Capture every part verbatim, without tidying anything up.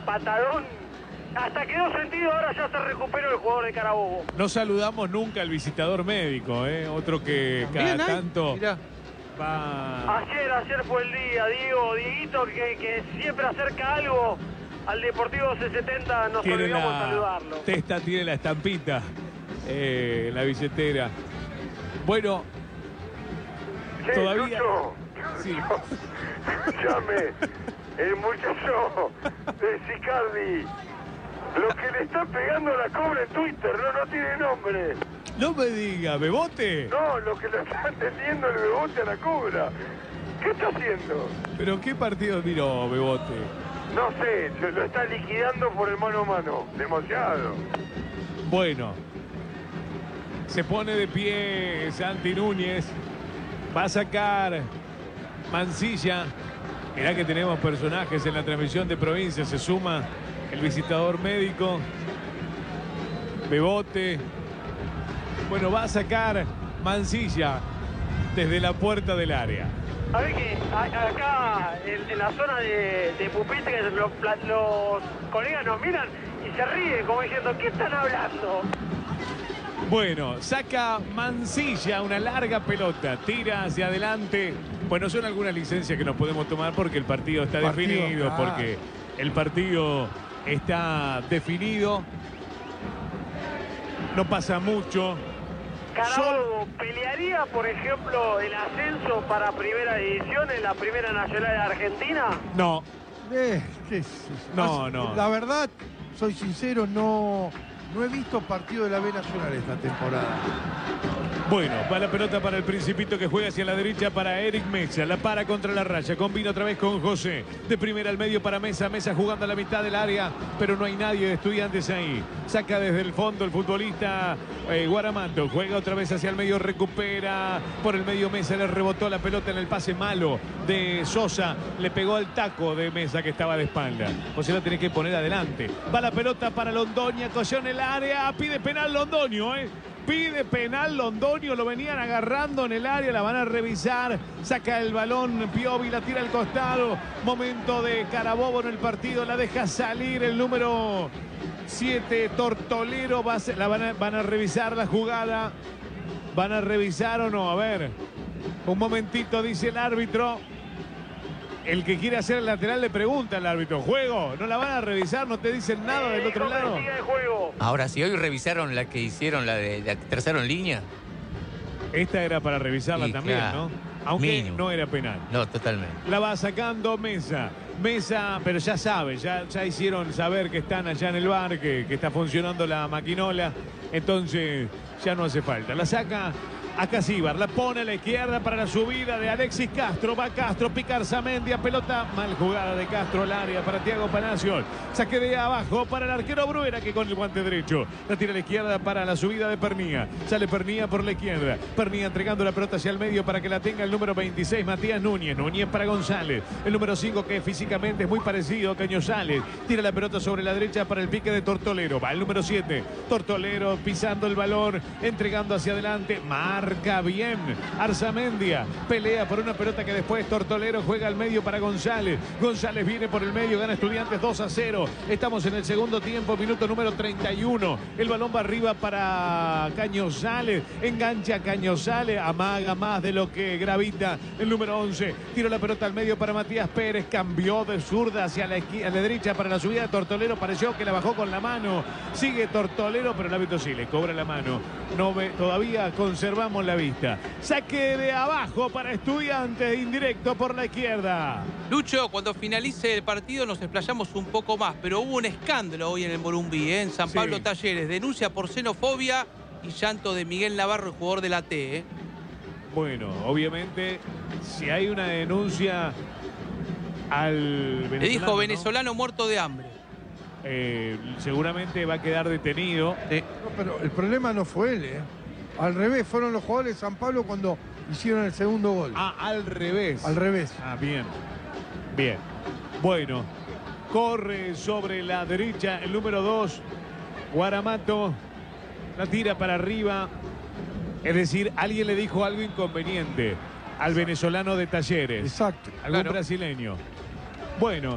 patadón. Hasta quedó sentido, ahora ya se recuperó el jugador de Carabobo. No saludamos nunca al visitador médico, ¿eh? Otro que cada Bien, tanto mirá. va... Ayer, ayer fue el día, Diego, Dieguito, que, que siempre acerca algo al Deportivo C setenta, nos Tiene olvidamos de la saludarlo. testa, tiene la estampita eh, en la billetera. Bueno, Che, todavía... Lucho, Sí. Escúchame, el muchacho de Sicardi, lo que le está pegando a la Cobra en Twitter, no, no tiene nombre. No me diga, ¿Bebote? No, lo que le está atendiendo el Bebote a la Cobra. ¿Qué está haciendo? ¿Pero qué partido miró Bebote? No sé, se lo está liquidando por el mano a mano. Demasiado. Bueno, se pone de pie Santi Núñez. Va a sacar Mancilla. Mirá que tenemos personajes en la transmisión de provincia. Se suma el visitador médico. Bebote. Bueno, va a sacar Mancilla desde la puerta del área. Sabés que a- acá en, en la zona de, de pupitre los, los colegas nos miran y se ríen como diciendo, ¿qué están hablando? Bueno, saca Mancilla una larga pelota, tira hacia adelante. Bueno, son algunas licencias que nos podemos tomar porque el partido está Partido, definido, claro. porque el partido está definido. No pasa mucho. Carabobo, ¿pelearía, por ejemplo, el ascenso para primera división en la primera nacional de Argentina? No, Eh, ¿qué es eso? No, Así- no. La verdad, soy sincero, no, no he visto partido de la B Nacional esta temporada. bueno, va la pelota para el Principito que juega hacia la derecha para Eric Mesa. La para contra la raya, combina otra vez con José. De primera al medio para Mesa, Mesa jugando a la mitad del área, pero no hay nadie de Estudiantes ahí. Saca desde el fondo el futbolista eh, Guaramanto, juega otra vez hacia el medio, recupera por el medio Mesa, le rebotó la pelota en el pase malo de Sosa, le pegó al taco de Mesa que estaba de espalda. José la tiene que poner adelante. Va la pelota para Londoño, cogió en el área, pide penal Londoño, ¿eh? Pide penal Londoño, lo venían agarrando en el área, la van a revisar, saca el balón Piovi, la tira al costado, momento de Carabobo en el partido, la deja salir el número siete, Tortolero, va a ser- la van a, van a revisar la jugada, van a revisar o no, a ver, un momentito dice el árbitro. El que quiere hacer el lateral le pregunta al árbitro, ¿juego? ¿No la van a revisar? ¿No te dicen nada del otro Dijo que lado? siga el juego. Ahora, si hoy revisaron la que hicieron, la de la tercera en línea, Esta era para revisarla Sí, también, claro. ¿no? Aunque Mínimo. no era penal. no, totalmente. La va sacando Mesa. Mesa, pero ya sabe, ya, ya hicieron saber que están allá en el bar, que, que está funcionando la maquinola. Entonces ya no hace falta. La saca a Casíbar, la pone a la izquierda para la subida de Alexis Castro. Va Castro, pica Arzamendia, pelota mal jugada de Castro al área para Tiago Palacios. Saque de abajo para el arquero Bruera que con el guante derecho la tira a la izquierda para la subida de Pernía. Sale Pernía por la izquierda. Pernía entregando la pelota hacia el medio para que la tenga el número veintiséis, Matías Núñez. Núñez para González. El número cinco que físicamente es muy parecido a Cañozales. Tira la pelota sobre la derecha para el pique de Tortolero. Va el número siete. Tortolero pisando el balón, entregando hacia adelante. Marca bien Arzamendia. Pelea por una pelota que después Tortolero juega al medio para González. González viene por el medio, gana Estudiantes dos a cero. Estamos en el segundo tiempo, minuto número treinta y uno. El balón va arriba para Cañozales. Engancha Cañozales, amaga más de lo que gravita el número once. Tira la pelota al medio para Matías Pérez. Cambió de zurda hacia la, esqui- a la derecha para la subida de Tortolero. Pareció que la bajó con la mano. Sigue Tortolero, pero el árbitro sí le cobra la mano. No ve, todavía conservamos la vista. Saque de abajo para Estudiantes, indirecto por la izquierda. Lucho, cuando finalice el partido nos explayamos un poco más, pero hubo un escándalo hoy en el Morumbí, ¿eh? En San Sí. Pablo Talleres. Denuncia por xenofobia y llanto de Miguel Navarro, el jugador de la T, ¿eh? Bueno, obviamente, si hay una denuncia al venezolano, Le dijo ¿no? venezolano muerto de hambre. Eh, seguramente va a quedar detenido. No, pero el problema no fue él, ¿eh? Al revés, fueron los jugadores de San Pablo cuando hicieron el segundo gol. Ah, al revés. Al revés. Ah, bien. Bien. Bueno, corre sobre la derecha el número dos, Guaramato. La tira para arriba. Es decir, alguien le dijo algo inconveniente al venezolano de Talleres. Exacto. Algún Claro. brasileño. Bueno,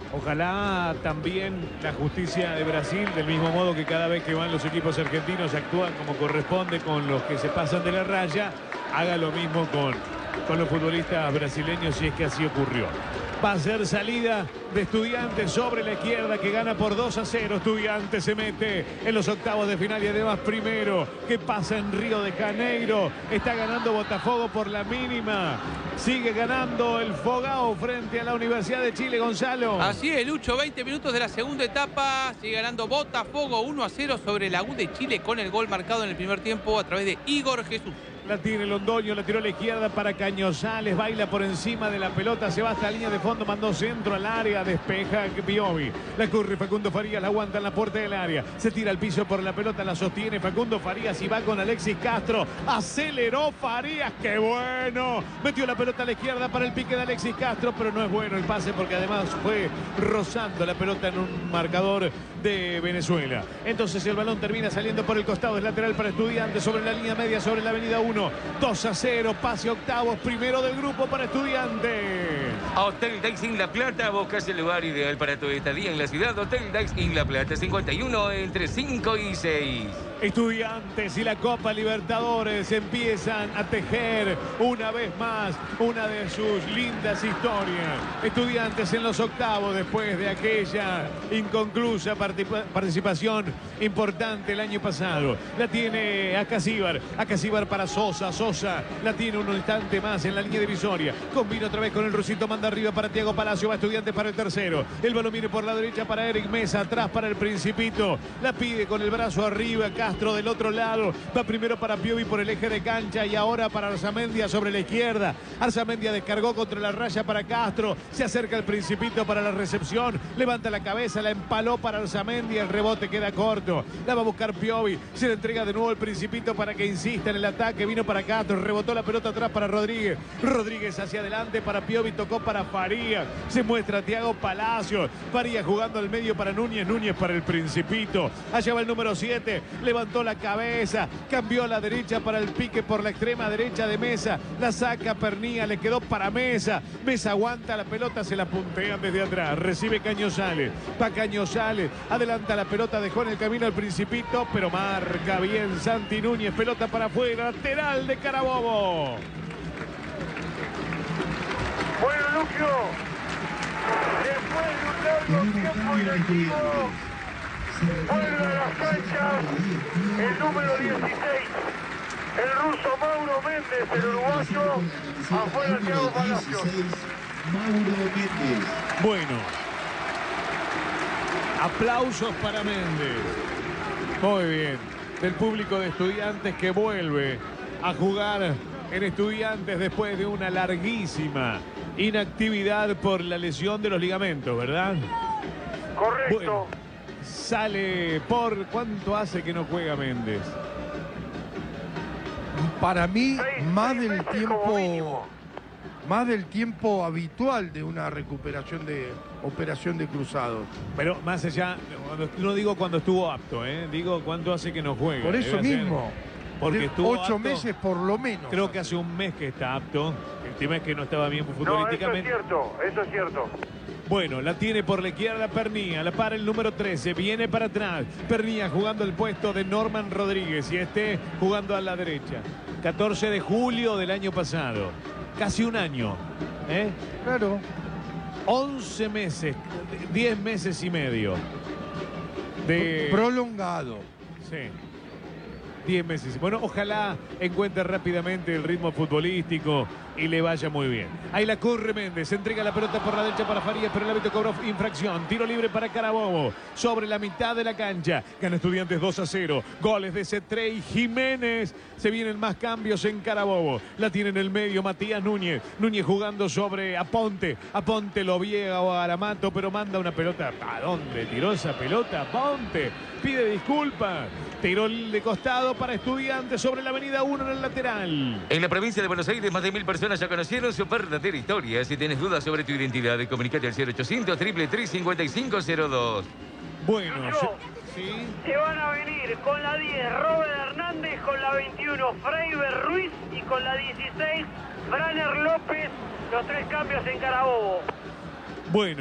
Ojalá también la justicia de Brasil, del mismo modo que cada vez que van los equipos argentinos actúan como corresponde con los que se pasan de la raya, haga lo mismo con, con los futbolistas brasileños, si es que así ocurrió. Va a ser salida de Estudiantes sobre la izquierda, que gana por dos a cero. Estudiantes se mete en los octavos de final y además primero. ¿Qué pasa en Río de Janeiro? Está ganando Botafogo por la mínima. Sigue ganando el Fogao frente a la Universidad de Chile, Gonzalo. Así es, Lucho, veinte minutos de la segunda etapa. Sigue ganando Botafogo uno a cero sobre la U de Chile con el gol marcado en el primer tiempo a través de Igor Jesús. La tiene Londoño, la tiró a la izquierda para Cañozales, baila por encima de la pelota, se va hasta la línea de fondo, mandó centro al área, despeja Piovi. La corre Facundo Farías, la aguanta en la puerta del área, se tira al piso por la pelota, la sostiene Facundo Farías y va con Alexis Castro. Aceleró Farías, ¡qué bueno! Metió la pelota a la izquierda para el pique de Alexis Castro, pero no es bueno el pase porque además fue rozando la pelota en un marcador de Venezuela. Entonces el balón termina saliendo por el costado, es lateral para Estudiantes sobre la línea media, sobre la avenida uno. dos a cero, pase octavos, primero del grupo para Estudiantes. Hotel Days en La Plata, buscas el lugar ideal para tu estadía en la ciudad. Hotel Days en La Plata, cincuenta y uno entre cinco y seis. Estudiantes y la Copa Libertadores empiezan a tejer una vez más una de sus lindas historias. Estudiantes en los octavos después de aquella inconclusa participación importante el año pasado. La tiene Acasíbar, Acasíbar para Sosa, Sosa la tiene un instante más en la línea divisoria. Combina otra vez con el rusito, manda arriba para Thiago Palacio, va Estudiantes para el tercero. El balón viene por la derecha para Eric Mesa, atrás para el Principito. La pide con el brazo arriba, Castro del otro lado, va primero para Piovi por el eje de cancha y ahora para Arzamendia sobre la izquierda. Arzamendia descargó contra la raya para Castro, se acerca el Principito para la recepción, levanta la cabeza, la empaló para Arzamendia, el rebote queda corto, la va a buscar Piovi, se le entrega de nuevo el Principito para que insista en el ataque, vino para Castro, rebotó la pelota atrás para Rodríguez, Rodríguez hacia adelante para Piovi, tocó para Farías, se muestra Thiago Palacios, Farías jugando al medio para Núñez, Núñez para el Principito, allá va el número siete, levantó la cabeza, cambió a la derecha para el pique por la extrema derecha de Mesa, la saca Pernía, le quedó para Mesa, Mesa aguanta la pelota, se la puntea desde atrás, recibe Cañozales, va Cañozales, adelanta la pelota, dejó en el camino al Principito, pero marca bien Santi Núñez, pelota para afuera, lateral de Carabobo. Bueno, Lucio, después de un largo tiempo inactivo, vuelve a las canchas el número dieciséis, el ruso Mauro Méndez, el uruguayo, afuera Thiago Palacios. Bueno, aplausos para Méndez. Muy bien, del público de Estudiantes que vuelve a jugar en Estudiantes después de una larguísima inactividad por la lesión de los ligamentos, ¿verdad? Correcto. Bueno, sale por... ¿Cuánto hace que no juega Méndez? Para mí, Seis- más seis del meses como tiempo, mínimo. más del tiempo habitual de una recuperación de operación de cruzado. Pero más allá, cuando- no digo cuando estuvo apto, ¿eh? Digo cuánto hace que no juega. Por eso Debe ser- mismo. Porque de estuvo ocho apto. meses por lo menos. Creo que hace un mes que está apto. El tema es que no estaba bien No, eso es futbolísticamente. cierto, eso es cierto. Bueno, la tiene por la izquierda Pernía, la para el número trece, viene para atrás. Pernía jugando el puesto de Norman Rodríguez y este jugando a la derecha. catorce de julio del año pasado. Casi un año. ¿eh? Claro. once meses, diez meses y medio. De... Prolongado. Sí. diez meses. Bueno, ojalá encuentre rápidamente el ritmo futbolístico y le vaya muy bien. Ahí la corre Méndez, entrega la pelota por la derecha para Farías, pero el árbitro cobró infracción. Tiro libre para Carabobo, sobre la mitad de la cancha. Gana Estudiantes dos a cero. Goles de Cetré y Jiménez. Se vienen más cambios en Carabobo. La tiene en el medio Matías Núñez. Núñez jugando sobre Aponte. Aponte lo viega o Aramato, pero manda una pelota. ¿A dónde tiró esa pelota? Aponte pide disculpas. Tiró de costado para Estudiantes sobre la avenida uno en el lateral. En la provincia de Buenos Aires, más de mil personas ya conocieron su verdadera historia. Si tienes dudas sobre tu identidad, comunícate al cero ochocientos, treinta y tres, cincuenta y cinco cero dos. Bueno, Lucho, sí. se van a venir con la diez Robert Hernández, con la veintiuno Freiber Ruiz y con la dieciséis Branner López, los tres cambios en Carabobo. Bueno,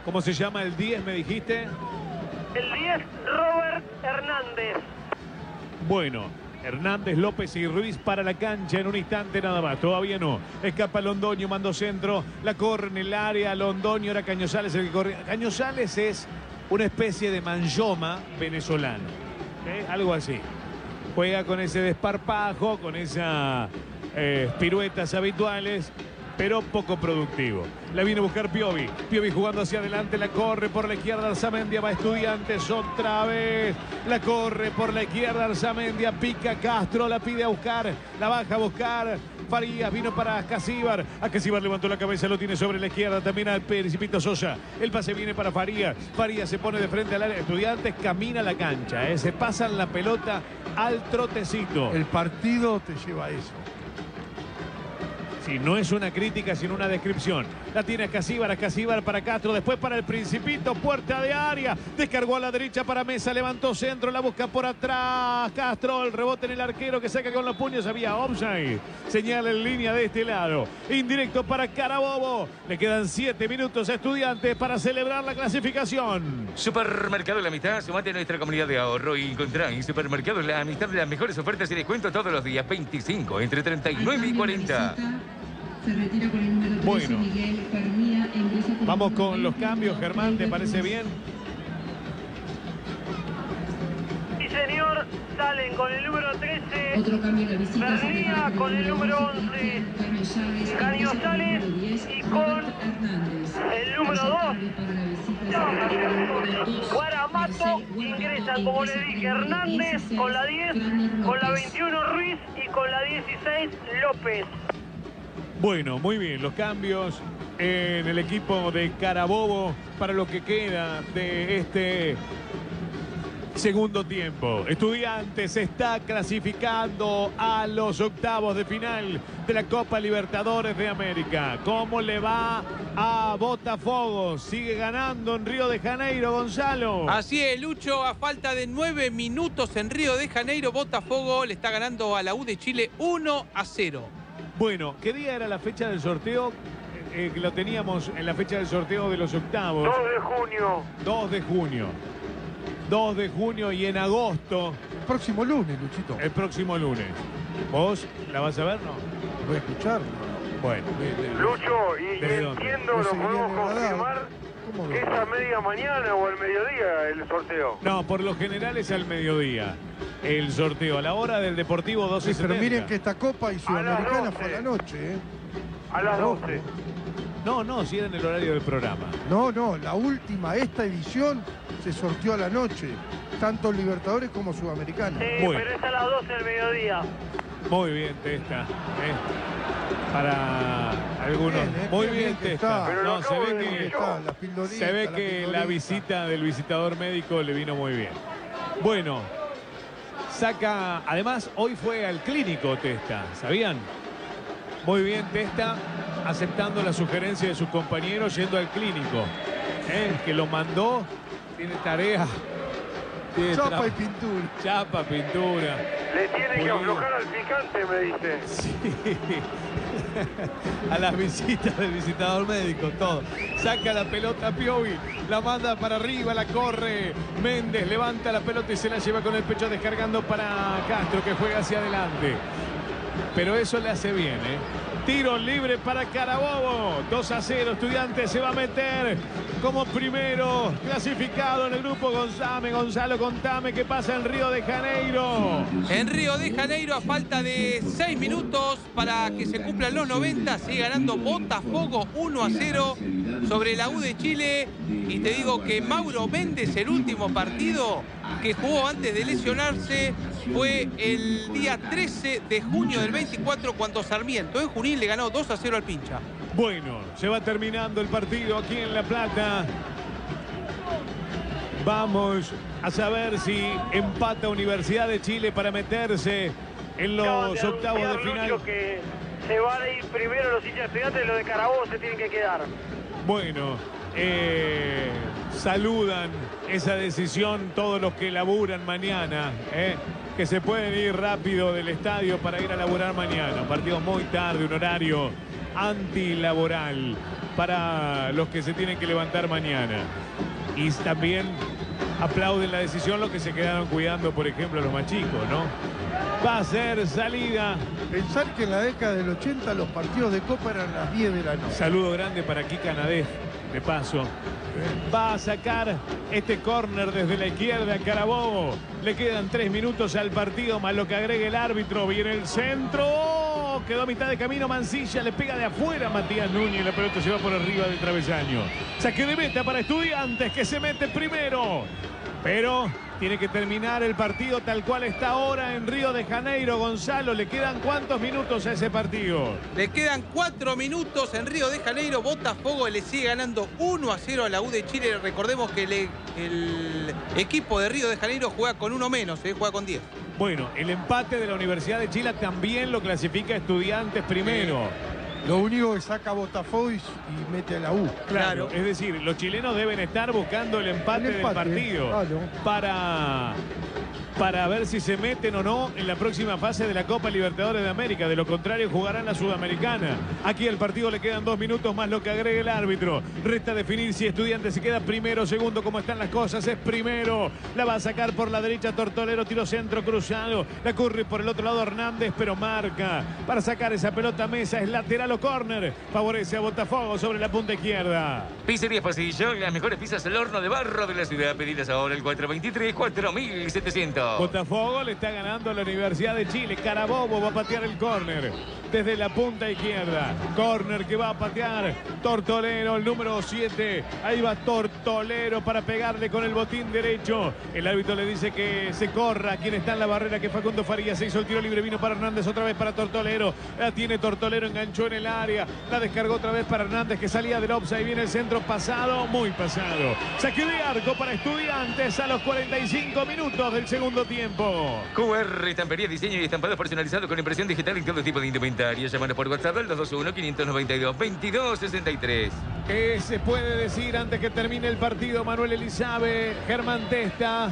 ¿Cómo se llama el diez, me dijiste? El diez, Robert Hernández. Bueno, Hernández, López y Ruiz para la cancha en un instante nada más. Todavía no. Escapa Londoño, mando centro. La corre en el área. Londoño, era Cañozales el que corre. Cañozales es una especie de Manjoma venezolano. ¿Eh? Algo así. Juega con ese desparpajo, con esas eh, piruetas habituales, pero poco productivo. La viene a buscar Piovi. Piovi jugando hacia adelante, la corre por la izquierda Arzamendia, va Estudiantes otra vez. La corre por la izquierda Arzamendia, pica Castro, la pide a buscar, la baja a buscar. Farías vino para Casíbar. A Casíbar levantó la cabeza, lo tiene sobre la izquierda. También al Principito Sosa. El pase viene para Farías. Farías se pone de frente al área. Estudiantes camina la cancha. ¿eh? Se pasan la pelota al trotecito. El partido te lleva a eso. Si no es una crítica, sino una descripción. La tiene Casíbar, a Casíbar para Castro, después para el Principito, puerta de área. Descargó a la derecha para Mesa, levantó centro, la busca por atrás. Castro, el rebote en el arquero que saca con los puños, había offside. Señala en línea de este lado. Indirecto para Carabobo. Le quedan siete minutos a Estudiantes para celebrar la clasificación. Supermercado La Amistad, sumate a nuestra comunidad de ahorro y encontrá en Supermercado La Amistad de las mejores ofertas y descuentos todos los días. veinticinco, entre treinta y nueve y cuarenta. Se retira con el número trece, Bueno, Miguel Permía, e ingresa con vamos el con número los cambios, Germán, ¿te parece bien? Sí, señor. Salen con el número trece. Otro cambio en la visita. Bernía con el número once. Cañozales y con el número dos. Guaramato ingresan, como le dije, Hernández con la diez, con la veintiuno Ruiz y con la dieciséis López. Bueno, muy bien, los cambios en el equipo de Carabobo para lo que queda de este segundo tiempo. Estudiantes se está clasificando a los octavos de final de la Copa Libertadores de América. ¿Cómo le va a Botafogo? Sigue ganando en Río de Janeiro, Gonzalo. Así es, Lucho, a falta de nueve minutos en Río de Janeiro, Botafogo le está ganando a la U de Chile uno a cero. Bueno, ¿qué día era la fecha del sorteo? Eh, que lo teníamos en la fecha del sorteo de los octavos. dos de junio. dos de junio. dos de junio y en agosto. El próximo lunes, Luchito. El próximo lunes. ¿Vos la vas a ver, no? Voy a escuchar. Bueno. Lucho, y, y ¿Desde dónde? entiendo, No lo seguiría podemos en el radar. confirmar, ¿Cómo que no? es a media mañana o al mediodía el sorteo. No, por lo general es al mediodía el sorteo. A la hora del Deportivo doce Sí, pero setenta. miren que esta Copa y Sudamericana doce. fue a la noche, ¿eh? A las Ojo. doce. No, no, si era en el horario del programa. No, no, la última, esta edición se sorteó a la noche, tanto Libertadores como Sudamericana. Sí, Bueno. pero es a las doce del mediodía. Muy bien, Testa. ¿eh? Para algunos. Bien, ¿eh? Muy Qué bien, bien que Testa. está. Pero lo No, se acabo ve de que. decir Ahí está, la pildorita, Se ve la que la pildorita. visita del visitador médico le vino muy bien. Bueno, saca. Además, hoy fue al clínico Testa, ¿sabían? Muy bien, Testa, aceptando la sugerencia de sus compañeros, yendo al clínico. ¿eh? Que lo mandó, tiene tarea. Tiene Chapa tra- y pintura. Chapa, pintura. Le tiene que Pulido. aflojar al picante, me dice. Sí. A las visitas del visitador médico, todo. Saca la pelota Piovi, la manda para arriba, la corre. Méndez levanta la pelota y se la lleva con el pecho descargando para Castro, que juega hacia adelante. Pero eso le hace bien, ¿eh? Tiro libre para Carabobo. dos a cero. Estudiantes se va a meter como primero clasificado en el grupo. Gonzame, Gonzalo, contame qué pasa en Río de Janeiro. En Río de Janeiro, a falta de seis minutos para que se cumplan los noventa, sigue ganando Botafogo uno a cero sobre la U de Chile. Y te digo que Mauro Méndez, el último partido que jugó antes de lesionarse, fue el día trece de junio del veinticuatro, cuando Sarmiento en Junín le ganó dos a cero al Pincha. Bueno, se va terminando el partido aquí en La Plata. Vamos a saber si empata Universidad de Chile para meterse en Acaban los de octavos de anunciar, final. Lucho, que se van a ir primero los hinchas Estudiantes, los de Carabobo se tienen que quedar. Bueno, eh, saludan esa decisión todos los que laburan mañana, eh, que se pueden ir rápido del estadio para ir a laburar mañana. Un partido muy tarde, un horario antilaboral para los que se tienen que levantar mañana. Y también aplauden la decisión los que se quedaron cuidando, por ejemplo, a los más chicos, ¿no? Va a ser salida. Pensar que en la década del ochenta los partidos de Copa eran las diez de la noche. Saludo grande para Kika Nadef, de paso. Va a sacar este córner desde la izquierda Carabobo. Le quedan tres minutos al partido, más lo que agregue el árbitro. Viene el centro. Quedó a mitad de camino Mancilla. Le pega de afuera Matías Núñez. La pelota se va por arriba del travesaño. Saque de meta para Estudiantes, que se mete primero. Pero tiene que terminar el partido tal cual está ahora en Río de Janeiro. Gonzalo, ¿le quedan cuántos minutos a ese partido? Le quedan cuatro minutos en Río de Janeiro. Botafogo le sigue ganando uno a cero a la U de Chile. Recordemos que le, el equipo de Río de Janeiro juega con uno menos, ¿eh? Juega con diez. Bueno, el empate de la Universidad de Chile también lo clasifica Estudiantes primero. Lo único que saca Botafogo y, y mete a la U. Claro, es decir, los chilenos deben estar buscando el empate, El empate, del partido claro. para, para ver si se meten o no en la próxima fase de la Copa Libertadores de América. De lo contrario, jugarán la Sudamericana. Aquí al partido le quedan dos minutos más lo que agregue el árbitro. Resta definir si Estudiantes se queda primero, segundo, como están las cosas. Es primero. La va a sacar por la derecha Tortolero, tiro centro cruzado. La corre por el otro lado Hernández, pero marca para sacar esa pelota a Mesa. Es lateral o córner. Favorece a Botafogo sobre la punta izquierda. Pizzería Pasillo, las mejores pizzas al horno de barro de la ciudad. Pedidas ahora el cuatro veintitrés, cuatro mil setecientos. Botafogo le está ganando a la Universidad de Chile. Carabobo va a patear el córner desde la punta izquierda. Córner que va a patear Tortolero, el número siete. Ahí va Tortolero para pegarle con el botín derecho. El árbitro le dice que se corra. Quien está en la barrera, que Facundo Farías. Se hizo el tiro libre, vino para Hernández otra vez para Tortolero. La tiene Tortolero, enganchó en el área. La descargó otra vez para Hernández, que salía del offside. Viene el centro pasado, muy pasado. Saque de arco para Estudiantes a los cuarenta y cinco minutos del segundo tiempo. Q R, estampería, diseño y estampado personalizado con impresión digital y todo tipo de indumentaria. Llámanos por WhatsApp al dos dos uno, cinco nueve dos, veintidós sesenta y tres. ¿Qué se puede decir antes que termine el partido? Manuel Elizabeth, Germán Testa.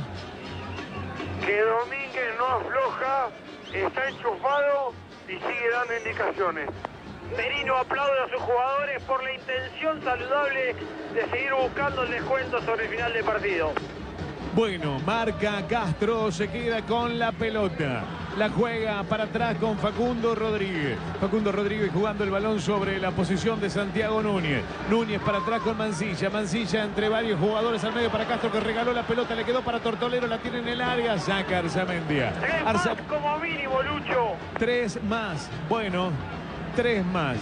Que Domínguez no afloja, está enchufado y sigue dando indicaciones. Merino aplaude a sus jugadores por la intención saludable de seguir buscando el descuento sobre el final del partido. Bueno, marca Castro, se queda con la pelota. La juega para atrás con Facundo Rodríguez. Facundo Rodríguez jugando el balón sobre la posición de Santiago Núñez. Núñez para atrás con Mancilla. Mancilla entre varios jugadores al medio para Castro, que regaló la pelota. Le quedó para Tortolero, la tiene en el área. Saca Arzamendia. Tres Arza... más como mínimo, Lucho. Tres más. Bueno, tres más.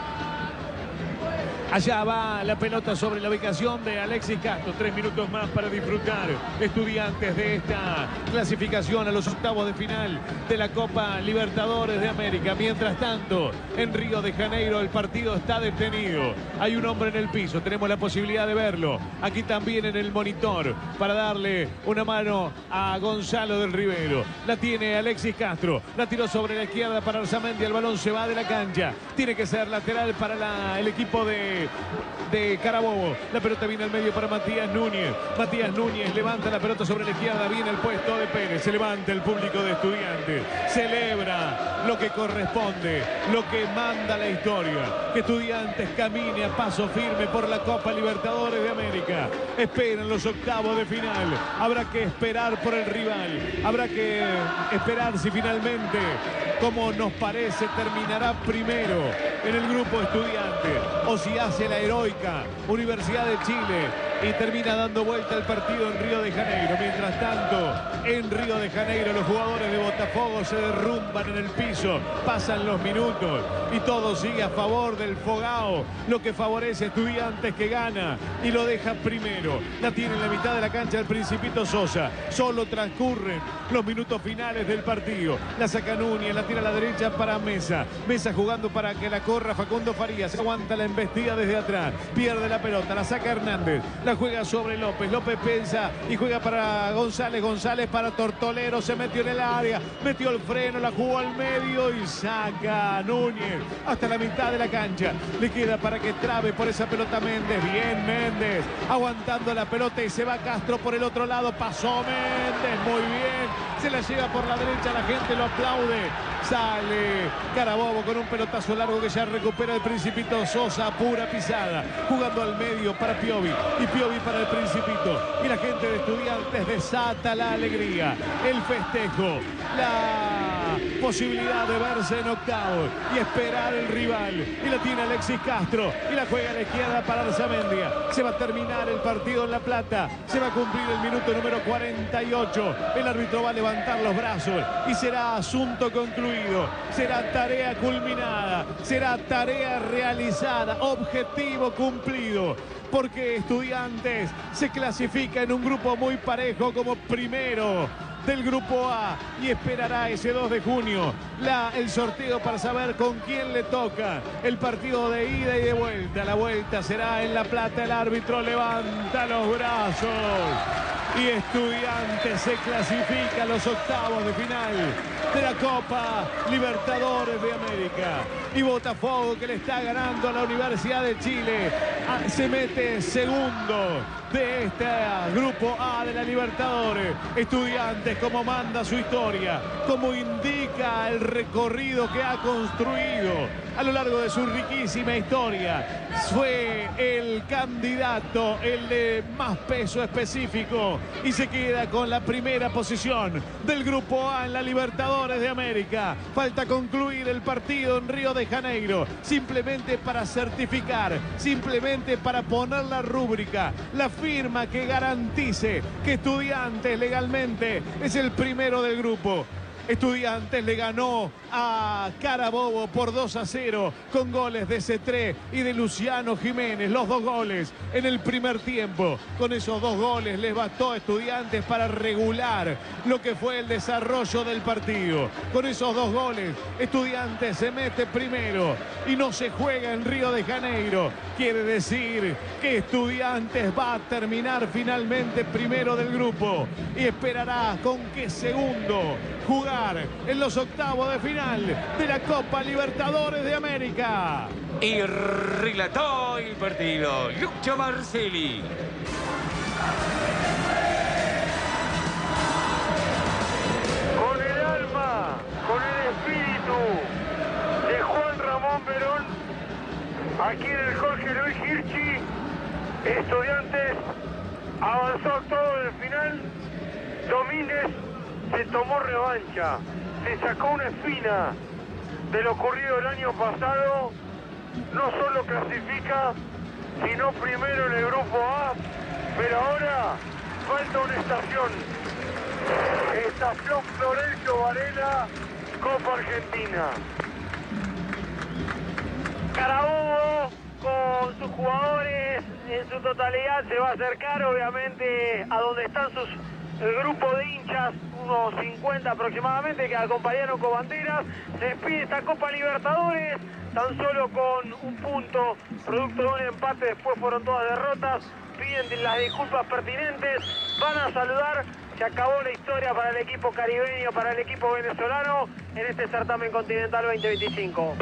Allá va la pelota sobre la ubicación de Alexis Castro. Tres minutos más para disfrutar, Estudiantes, de esta clasificación a los octavos de final de la Copa Libertadores de América. Mientras tanto, en Río de Janeiro el partido está detenido. Hay un hombre en el piso, tenemos la posibilidad de verlo. Aquí también en el monitor para darle una mano a Gonzalo del Rivero. La tiene Alexis Castro. La tiró sobre la izquierda para Arzamendi. El balón se va de la cancha. Tiene que ser lateral para la, el equipo de... de Carabobo. La pelota viene al medio para Matías Núñez. Matías Núñez levanta la pelota sobre la izquierda. Viene el puesto de Pérez. Se levanta el público de Estudiantes. Celebra lo que corresponde, lo que manda la historia. Que Estudiantes camine a paso firme por la Copa Libertadores de América. Esperan los octavos de final. Habrá que esperar por el rival. Habrá que esperar si finalmente, como nos parece, terminará primero en el grupo Estudiantes, o si hace la heroica Universidad de Chile y termina dando vuelta el partido en Río de Janeiro. Mientras tanto, en Río de Janeiro los jugadores de Botafogo se derrumban en el piso, pasan los minutos y todo sigue a favor del Fogao, lo que favorece a Estudiantes, que gana y lo deja primero. La tiene en la mitad de la cancha el Principito Sosa. Solo transcurren los minutos finales del partido. La saca Núñez, la tira a la derecha para Mesa. Mesa jugando para que la corra Facundo Farías. Aguanta la embestida desde atrás. Pierde la pelota, la saca Hernández. La juega sobre López. López pensa y juega para González. González para Tortolero. Se metió en el área. Metió el freno, la jugó al medio y saca Núñez hasta la mitad de la cancha. Le queda para que trabe por esa pelota Méndez. Bien Méndez. Aguantando la pelota y se va Castro por el otro lado. Pasó Méndez. Muy bien. Se la lleva por la derecha. La gente lo aplaude. Sale Carabobo con un pelotazo largo que ya recupera el Principito Sosa. Pura pisada. Jugando al medio para Piovi. Y Piovi para el Principito. Y la gente de Estudiantes desata la alegría. El festejo. La posibilidad de verse en octavos. Y esperar el rival. Y la tiene Alexis Castro. Y la juega a la izquierda para Arzamendia. Se va a terminar el partido en La Plata. Se va a cumplir el minuto número cuarenta y ocho. El árbitro va a levantar los brazos. Y será asunto concluido. Será tarea culminada, será tarea realizada, objetivo cumplido, porque Estudiantes se clasifica en un grupo muy parejo como primero del grupo A y esperará ese dos de junio la, el sorteo para saber con quién le toca el partido de ida y de vuelta. La vuelta será en La Plata. El árbitro levanta los brazos y Estudiantes se clasifica a los octavos de final de la Copa Libertadores de América. Y Botafogo, que le está ganando a la Universidad de Chile, se mete segundo de este grupo A de la Libertadores. Estudiantes, como manda su historia, como indica el recorrido que ha construido a lo largo de su riquísima historia, fue el candidato, el de más peso específico, y se queda con la primera posición del grupo A en la Libertadores de América. Falta concluir el partido en Río de Janeiro, simplemente para certificar, simplemente para poner la rúbrica, la firma que garantice que Estudiantes legalmente es el primero del grupo. Estudiantes le ganó a Carabobo por dos a cero con goles de Cetré y de Luciano Jiménez, los dos goles en el primer tiempo. Con esos dos goles les bastó a Estudiantes para regular lo que fue el desarrollo del partido. Con esos dos goles Estudiantes se mete primero y no se juega en Río de Janeiro. Quiere decir que Estudiantes va a terminar finalmente primero del grupo y esperará con qué segundo jugar en los octavos de final de la Copa Libertadores de América. Y relató el partido Lucho Marcelli. Con el alma, con el espíritu de Juan Ramón Verón, aquí en el Jorge Luis Hirschi, Estudiantes avanzó a octavos de final. Domínguez se tomó revancha, se sacó una espina de lo ocurrido el año pasado. No solo clasifica, sino primero en el grupo A, pero ahora falta una estación. Estación Florencio Varela, Copa Argentina. Carabobo con sus jugadores en su totalidad se va a acercar obviamente a donde están sus el grupo de hinchas, unos cincuenta aproximadamente, que acompañaron con banderas. Se despide esta Copa Libertadores tan solo con un punto, producto de un empate, después fueron todas derrotas. Piden las disculpas pertinentes, van a saludar. Se acabó la historia para el equipo caribeño, para el equipo venezolano en este certamen continental veinte veinticinco.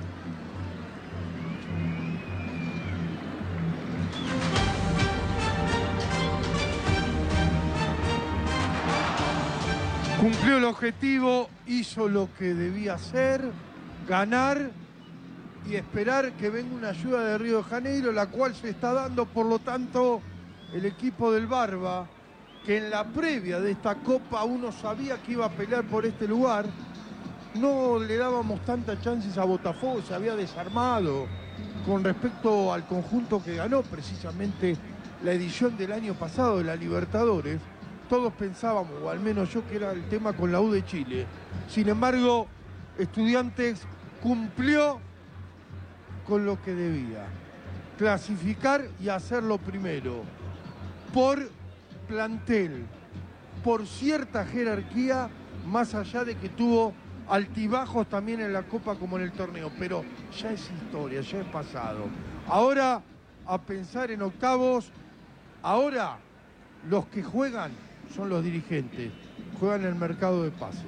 Cumplió el objetivo, hizo lo que debía hacer, ganar y esperar que venga una ayuda de Río de Janeiro, la cual se está dando. Por lo tanto, el equipo del Barba, que en la previa de esta Copa uno sabía que iba a pelear por este lugar, no le dábamos tantas chances a Botafogo, se había desarmado con respecto al conjunto que ganó precisamente la edición del año pasado de la Libertadores. Todos pensábamos, o al menos yo, que era el tema con la U de Chile. Sin embargo, Estudiantes cumplió con lo que debía. Clasificar y hacerlo primero. Por plantel, por cierta jerarquía, más allá de que tuvo altibajos también en la Copa como en el torneo. Pero ya es historia, ya es pasado. Ahora, a pensar en octavos, ahora los que juegan son los dirigentes, juegan el mercado de pases.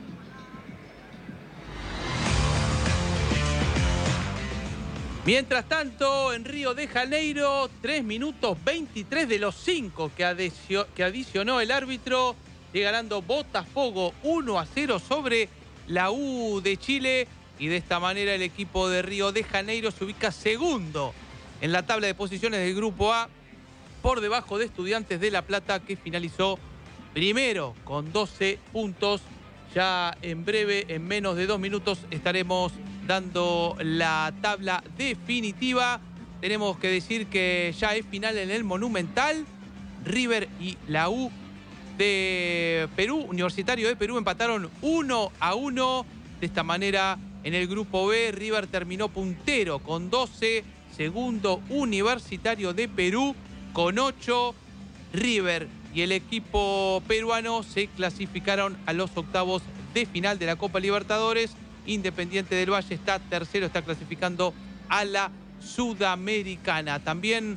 Mientras tanto, en Río de Janeiro, tres minutos veintitrés de los cinco que, adicio, que adicionó el árbitro, sigue ganando Botafogo uno a cero sobre la U de Chile. Y de esta manera el equipo de Río de Janeiro se ubica segundo en la tabla de posiciones del Grupo A, por debajo de Estudiantes de La Plata, que finalizó primero con doce puntos. Ya en breve, en menos de dos minutos, estaremos dando la tabla definitiva. Tenemos que decir que ya es final en el Monumental. River y la U de Perú, Universitario de Perú, empataron uno a uno. De esta manera, en el Grupo B, River terminó puntero con doce. Segundo, Universitario de Perú con ocho. River y el equipo peruano se clasificaron a los octavos de final de la Copa Libertadores. Independiente del Valle está tercero, está clasificando a la Sudamericana. También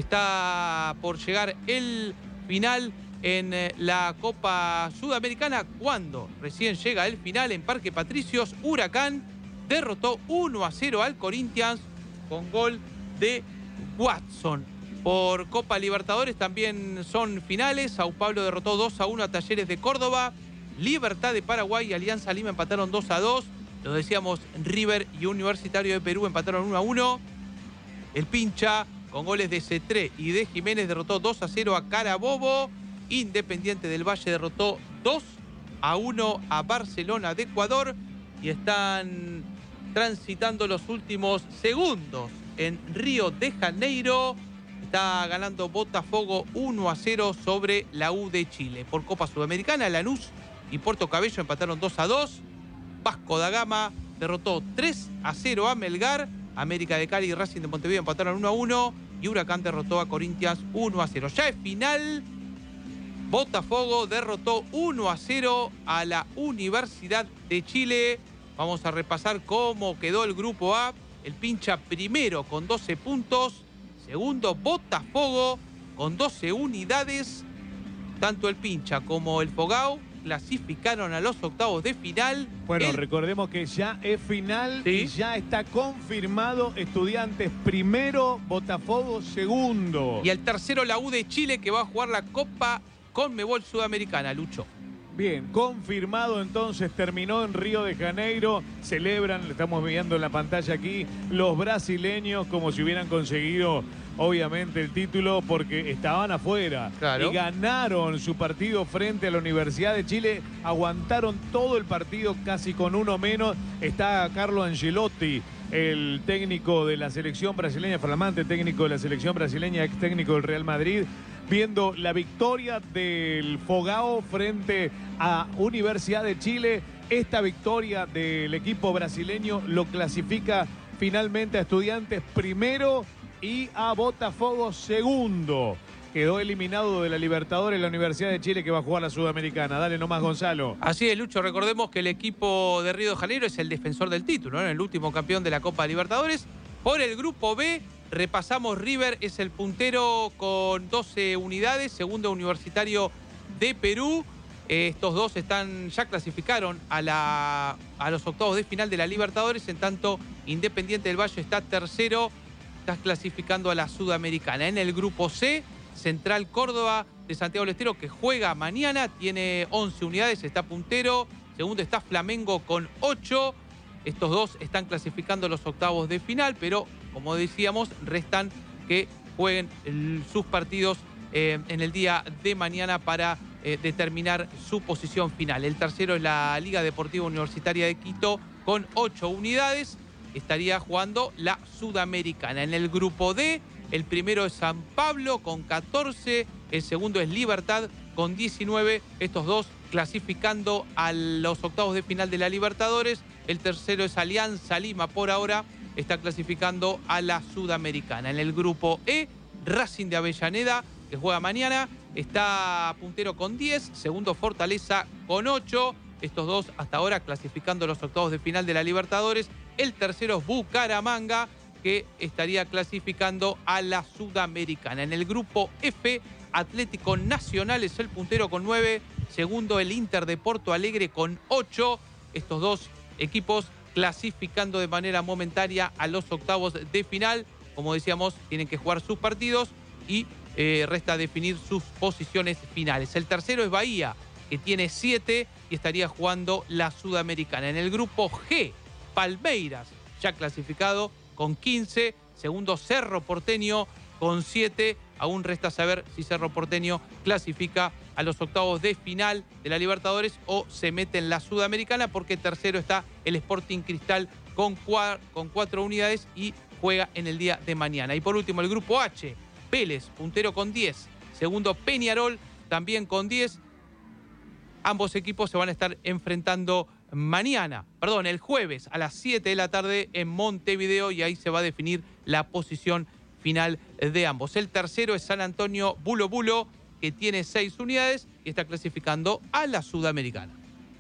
está por llegar el final en la Copa Sudamericana, cuando recién llega el final en Parque Patricios. Huracán derrotó uno a cero al Corinthians con gol de Watson. Por Copa Libertadores también son finales. Sao Paulo derrotó dos a uno a Talleres de Córdoba. Libertad de Paraguay y Alianza Lima empataron dos a dos. Lo decíamos, River y Universitario de Perú empataron uno a uno. El Pincha, con goles de Cetré y de Jiménez, derrotó dos a cero a Carabobo. Independiente del Valle derrotó dos a uno a Barcelona de Ecuador. Y están transitando los últimos segundos en Río de Janeiro. Está ganando Botafogo uno a cero sobre la U de Chile. Por Copa Sudamericana, Lanús y Puerto Cabello empataron dos a dos. Vasco da Gama derrotó tres a cero a Melgar. América de Cali y Racing de Montevideo empataron uno a uno. Y Huracán derrotó a Corinthians uno a cero. Ya es final. Botafogo derrotó uno a cero a la Universidad de Chile. Vamos a repasar cómo quedó el Grupo A. El Pincha primero con doce puntos. Segundo, Botafogo con doce unidades. Tanto el Pincha como el Fogao clasificaron a los octavos de final. Bueno, el... recordemos que ya es final, ¿sí? Y ya está confirmado Estudiantes primero, Botafogo segundo. Y el tercero, la U de Chile, que va a jugar la Copa Conmebol Sudamericana, Lucho. Bien, confirmado entonces, terminó en Río de Janeiro. Celebran, lo estamos viendo en la pantalla aquí, los brasileños como si hubieran conseguido, obviamente, el título, porque estaban afuera. Claro. Y ganaron su partido frente a la Universidad de Chile. Aguantaron todo el partido casi con uno menos. Está Carlo Ancelotti, el técnico de la selección brasileña, flamante técnico de la selección brasileña, ex técnico del Real Madrid, viendo la victoria del Fogao frente a Universidad de Chile. Esta victoria del equipo brasileño lo clasifica finalmente a Estudiantes primero y a Botafogo segundo. Quedó eliminado de la Libertadores la Universidad de Chile, que va a jugar la Sudamericana. Dale nomás, Gonzalo. Así es, Lucho. Recordemos que el equipo de Río de Janeiro es el defensor del título, ¿no? El último campeón de la Copa Libertadores. Por el Grupo B, repasamos, River es el puntero con doce unidades. Segundo, Universitario de Perú. Estos dos están, ya clasificaron a, la, a los octavos de final de la Libertadores. En tanto, Independiente del Valle está tercero. Está clasificando a la Sudamericana. En el Grupo C, Central Córdoba de Santiago del Estero, que juega mañana, tiene once unidades, está puntero. Segundo está Flamengo con ocho. Estos dos están clasificando los octavos de final, pero como decíamos, restan que jueguen el, sus partidos eh, en el día de mañana para eh, determinar su posición final. El tercero es la Liga Deportiva Universitaria de Quito con ocho unidades. Estaría jugando la Sudamericana. En el Grupo D, el primero es San Pablo con catorce, el segundo es Libertad con diecinueve. Estos dos clasificando a los octavos de final de la Libertadores. El tercero es Alianza Lima, por ahora está clasificando a la Sudamericana. En el Grupo E, Racing de Avellaneda, que juega mañana, está puntero con diez, segundo Fortaleza con ocho. Estos dos hasta ahora clasificando los octavos de final de la Libertadores. El tercero es Bucaramanga, que estaría clasificando a la Sudamericana. En el Grupo F, Atlético Nacional es el puntero con nueve, segundo el Inter de Porto Alegre con ocho. Estos dos equipos clasificando de manera momentaria a los octavos de final. Como decíamos, tienen que jugar sus partidos y eh, resta definir sus posiciones finales. El tercero es Bahía, que tiene siete y estaría jugando la Sudamericana. En el grupo G, Palmeiras, ya clasificado con quince. Segundo, Cerro Porteño con siete. Aún resta saber si Cerro Porteño clasifica a los octavos de final de la Libertadores o se mete en la Sudamericana, porque tercero está el Sporting Cristal con, cua con cuatro unidades y juega en el día de mañana. Y por último, el grupo H, Vélez, puntero con diez. Segundo, Peñarol, también con diez. Ambos equipos se van a estar enfrentando mañana, perdón, el jueves a las siete de la tarde en Montevideo, y ahí se va a definir la posición final de ambos. El tercero es San Antonio Bulo Bulo, que tiene seis unidades y está clasificando a la Sudamericana.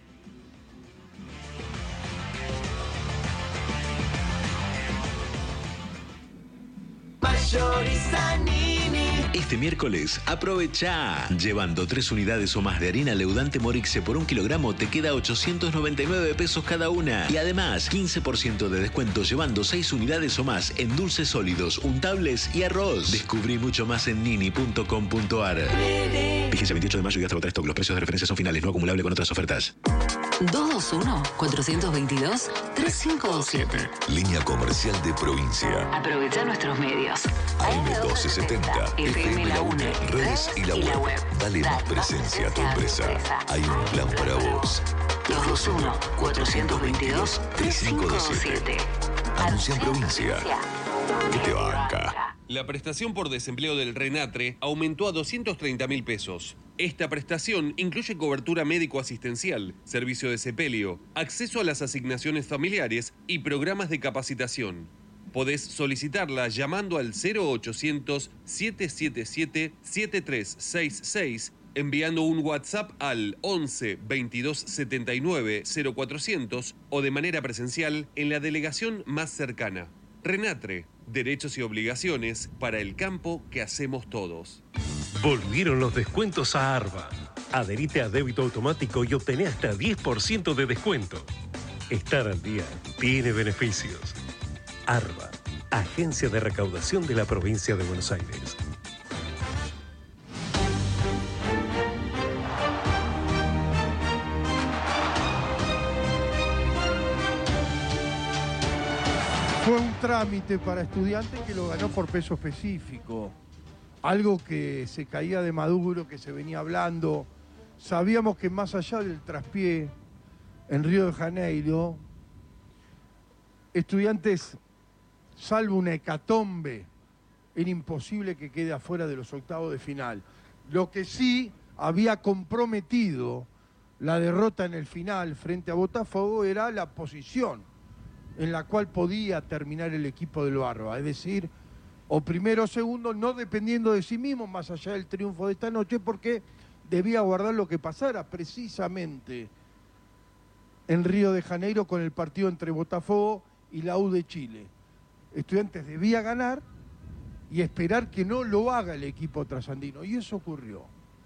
Este miércoles, aprovecha. Llevando tres unidades o más de harina leudante Morixe por un kilogramo te queda ochocientos noventa y nueve pesos cada una. Y además, quince por ciento de descuento llevando seis unidades o más en dulces sólidos, untables y arroz. Descubrí mucho más en nini punto com punto ar. Vigencia veintiocho de mayo y hasta agotar stock. Los precios de referencia son finales, no acumulable con otras ofertas. dos dos uno, cuatro dos dos, tres cinco dos siete. Línea comercial de provincia. Aprovecha nuestros medios. A M doce setenta, F M La UNE, redes y la web. Dale más presencia a tu empresa. Hay un plan para vos. dos dos uno, cuatro dos dos, tres cinco dos siete. Anuncia en provincia. ¿Qué te banca? La prestación por desempleo del RENATRE aumentó a doscientos treinta mil pesos. Esta prestación incluye cobertura médico-asistencial, servicio de sepelio, acceso a las asignaciones familiares y programas de capacitación. Podés solicitarla llamando al cero ochocientos, siete siete siete, siete tres seis seis, enviando un WhatsApp al once, veintidós setenta y nueve, cero cuatrocientos o de manera presencial en la delegación más cercana. RENATRE, derechos y obligaciones para el campo que hacemos todos. Volvieron los descuentos a Arba. Adherite a débito automático y obtené hasta diez por ciento de descuento. Estar al día tiene beneficios. Arba, Agencia de Recaudación de la Provincia de Buenos Aires. Fue un trámite para Estudiantes que lo ganó por peso específico. Algo que se caía de maduro, que se venía hablando. Sabíamos que más allá del traspié en Río de Janeiro, Estudiantes, salvo una hecatombe, era imposible que quede afuera de los octavos de final. Lo que sí había comprometido la derrota en el final frente a Botafogo era la posición en la cual podía terminar el equipo del Barba, es decir, o primero o segundo, no dependiendo de sí mismo, más allá del triunfo de esta noche, porque debía guardar lo que pasara precisamente en Río de Janeiro con el partido entre Botafogo y la U de Chile. Estudiantes debía ganar y esperar que no lo haga el equipo trasandino, y eso ocurrió.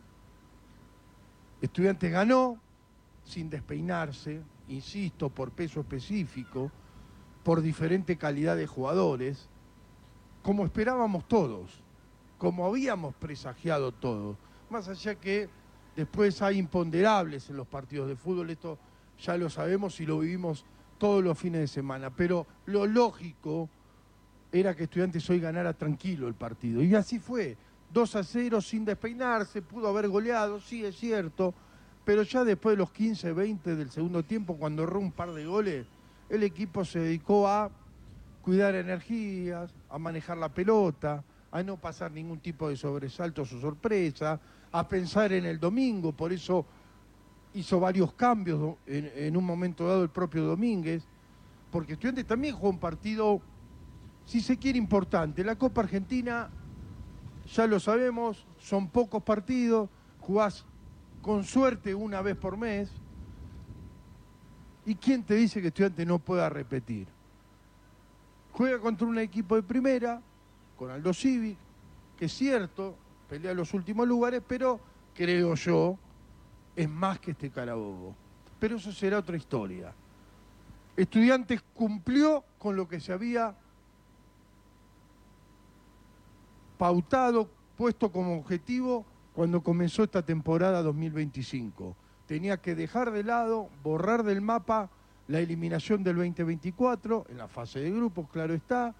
Estudiantes ganó sin despeinarse, insisto, por peso específico, por diferente calidad de jugadores, como esperábamos todos, como habíamos presagiado todos. Más allá que después hay imponderables en los partidos de fútbol, esto ya lo sabemos y lo vivimos todos los fines de semana, pero lo lógico era que Estudiantes hoy ganara tranquilo el partido, y así fue, dos a cero sin despeinarse, pudo haber goleado, sí es cierto, pero ya después de los quince, veinte del segundo tiempo, cuando erró un par de goles, el equipo se dedicó a cuidar energías, a manejar la pelota, a no pasar ningún tipo de sobresaltos o sorpresa, a pensar en el domingo, por eso hizo varios cambios en, en un momento dado el propio Domínguez, porque Estudiantes también jugó un partido, si se quiere, importante. La Copa Argentina, ya lo sabemos, son pocos partidos, jugás con suerte una vez por mes. ¿Y quién te dice que Estudiantes no pueda repetir? Juega contra un equipo de primera, con Aldo Civic, que es cierto, pelea los últimos lugares, pero creo yo, es más que este Carabobo. Pero eso será otra historia. Estudiantes cumplió con lo que se había pautado, puesto como objetivo cuando comenzó esta temporada dos mil veinticinco. tenía que dejar de lado, borrar del mapa la eliminación del veinte veinticuatro, en la fase de grupos, claro está,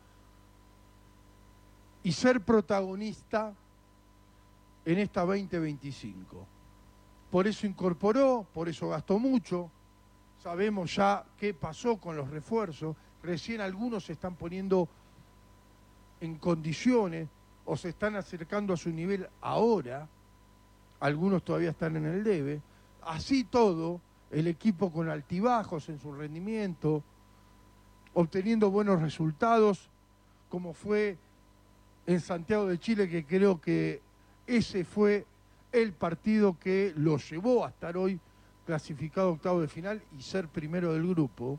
y ser protagonista en esta veinte veinticinco. Por eso incorporó, por eso gastó mucho. Sabemos ya qué pasó con los refuerzos. Recién algunos se están poniendo en condiciones o se están acercando a su nivel ahora. Algunos todavía están en el debe. Así todo, el equipo con altibajos en su rendimiento, obteniendo buenos resultados, como fue en Santiago de Chile, que creo que ese fue el partido que lo llevó a estar hoy clasificado a octavo de final y ser primero del grupo.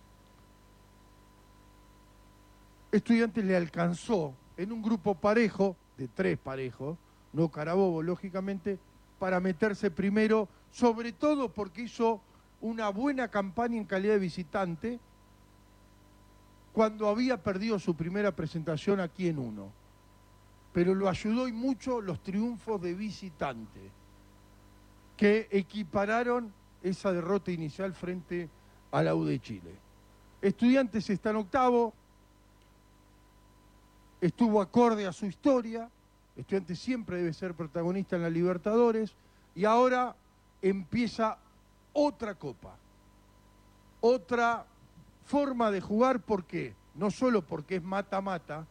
Estudiantes le alcanzó en un grupo parejo, de tres parejos, no Carabobo, lógicamente, para meterse primero, sobre todo porque hizo una buena campaña en calidad de visitante cuando había perdido su primera presentación aquí en uno. Pero lo ayudó y mucho los triunfos de visitante, que equipararon esa derrota inicial frente a la U de Chile. Estudiantes está en octavo, estuvo acorde a su historia, Estudiantes siempre debe ser protagonista en la Libertadores, y ahora empieza otra copa, otra forma de jugar. ¿Por qué? No solo porque es mata-mata,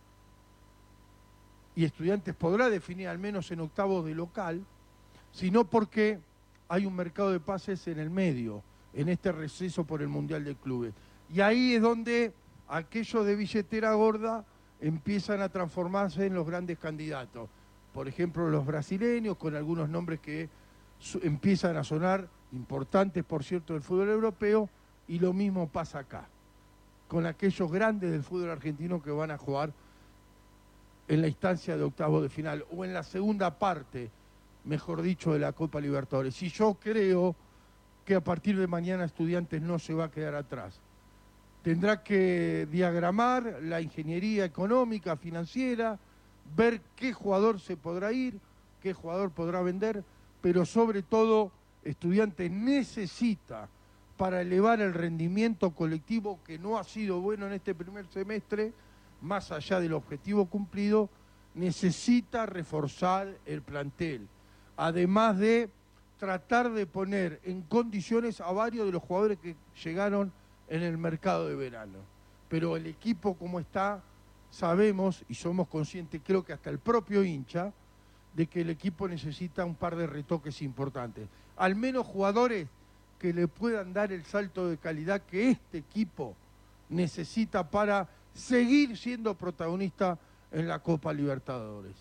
y Estudiantes podrá definir al menos en octavos de local, sino porque hay un mercado de pases en el medio, en este receso por el Mundial de Clubes. Y ahí es donde aquellos de billetera gorda empiezan a transformarse en los grandes candidatos. Por ejemplo, los brasileños, con algunos nombres que empiezan a sonar importantes, por cierto, del fútbol europeo, y lo mismo pasa acá, con aquellos grandes del fútbol argentino que van a jugar en la instancia de octavos de final, o en la segunda parte, mejor dicho, de la Copa Libertadores. Y yo creo que a partir de mañana Estudiantes no se va a quedar atrás. Tendrá que diagramar la ingeniería económica, financiera, ver qué jugador se podrá ir, qué jugador podrá vender, pero sobre todo Estudiantes necesita, para elevar el rendimiento colectivo que no ha sido bueno en este primer semestre, más allá del objetivo cumplido, necesita reforzar el plantel, además de tratar de poner en condiciones a varios de los jugadores que llegaron en el mercado de verano. Pero el equipo como está, sabemos y somos conscientes, creo que hasta el propio hincha, de que el equipo necesita un par de retoques importantes. Al menos jugadores que le puedan dar el salto de calidad que este equipo necesita para seguir siendo protagonista en la Copa Libertadores.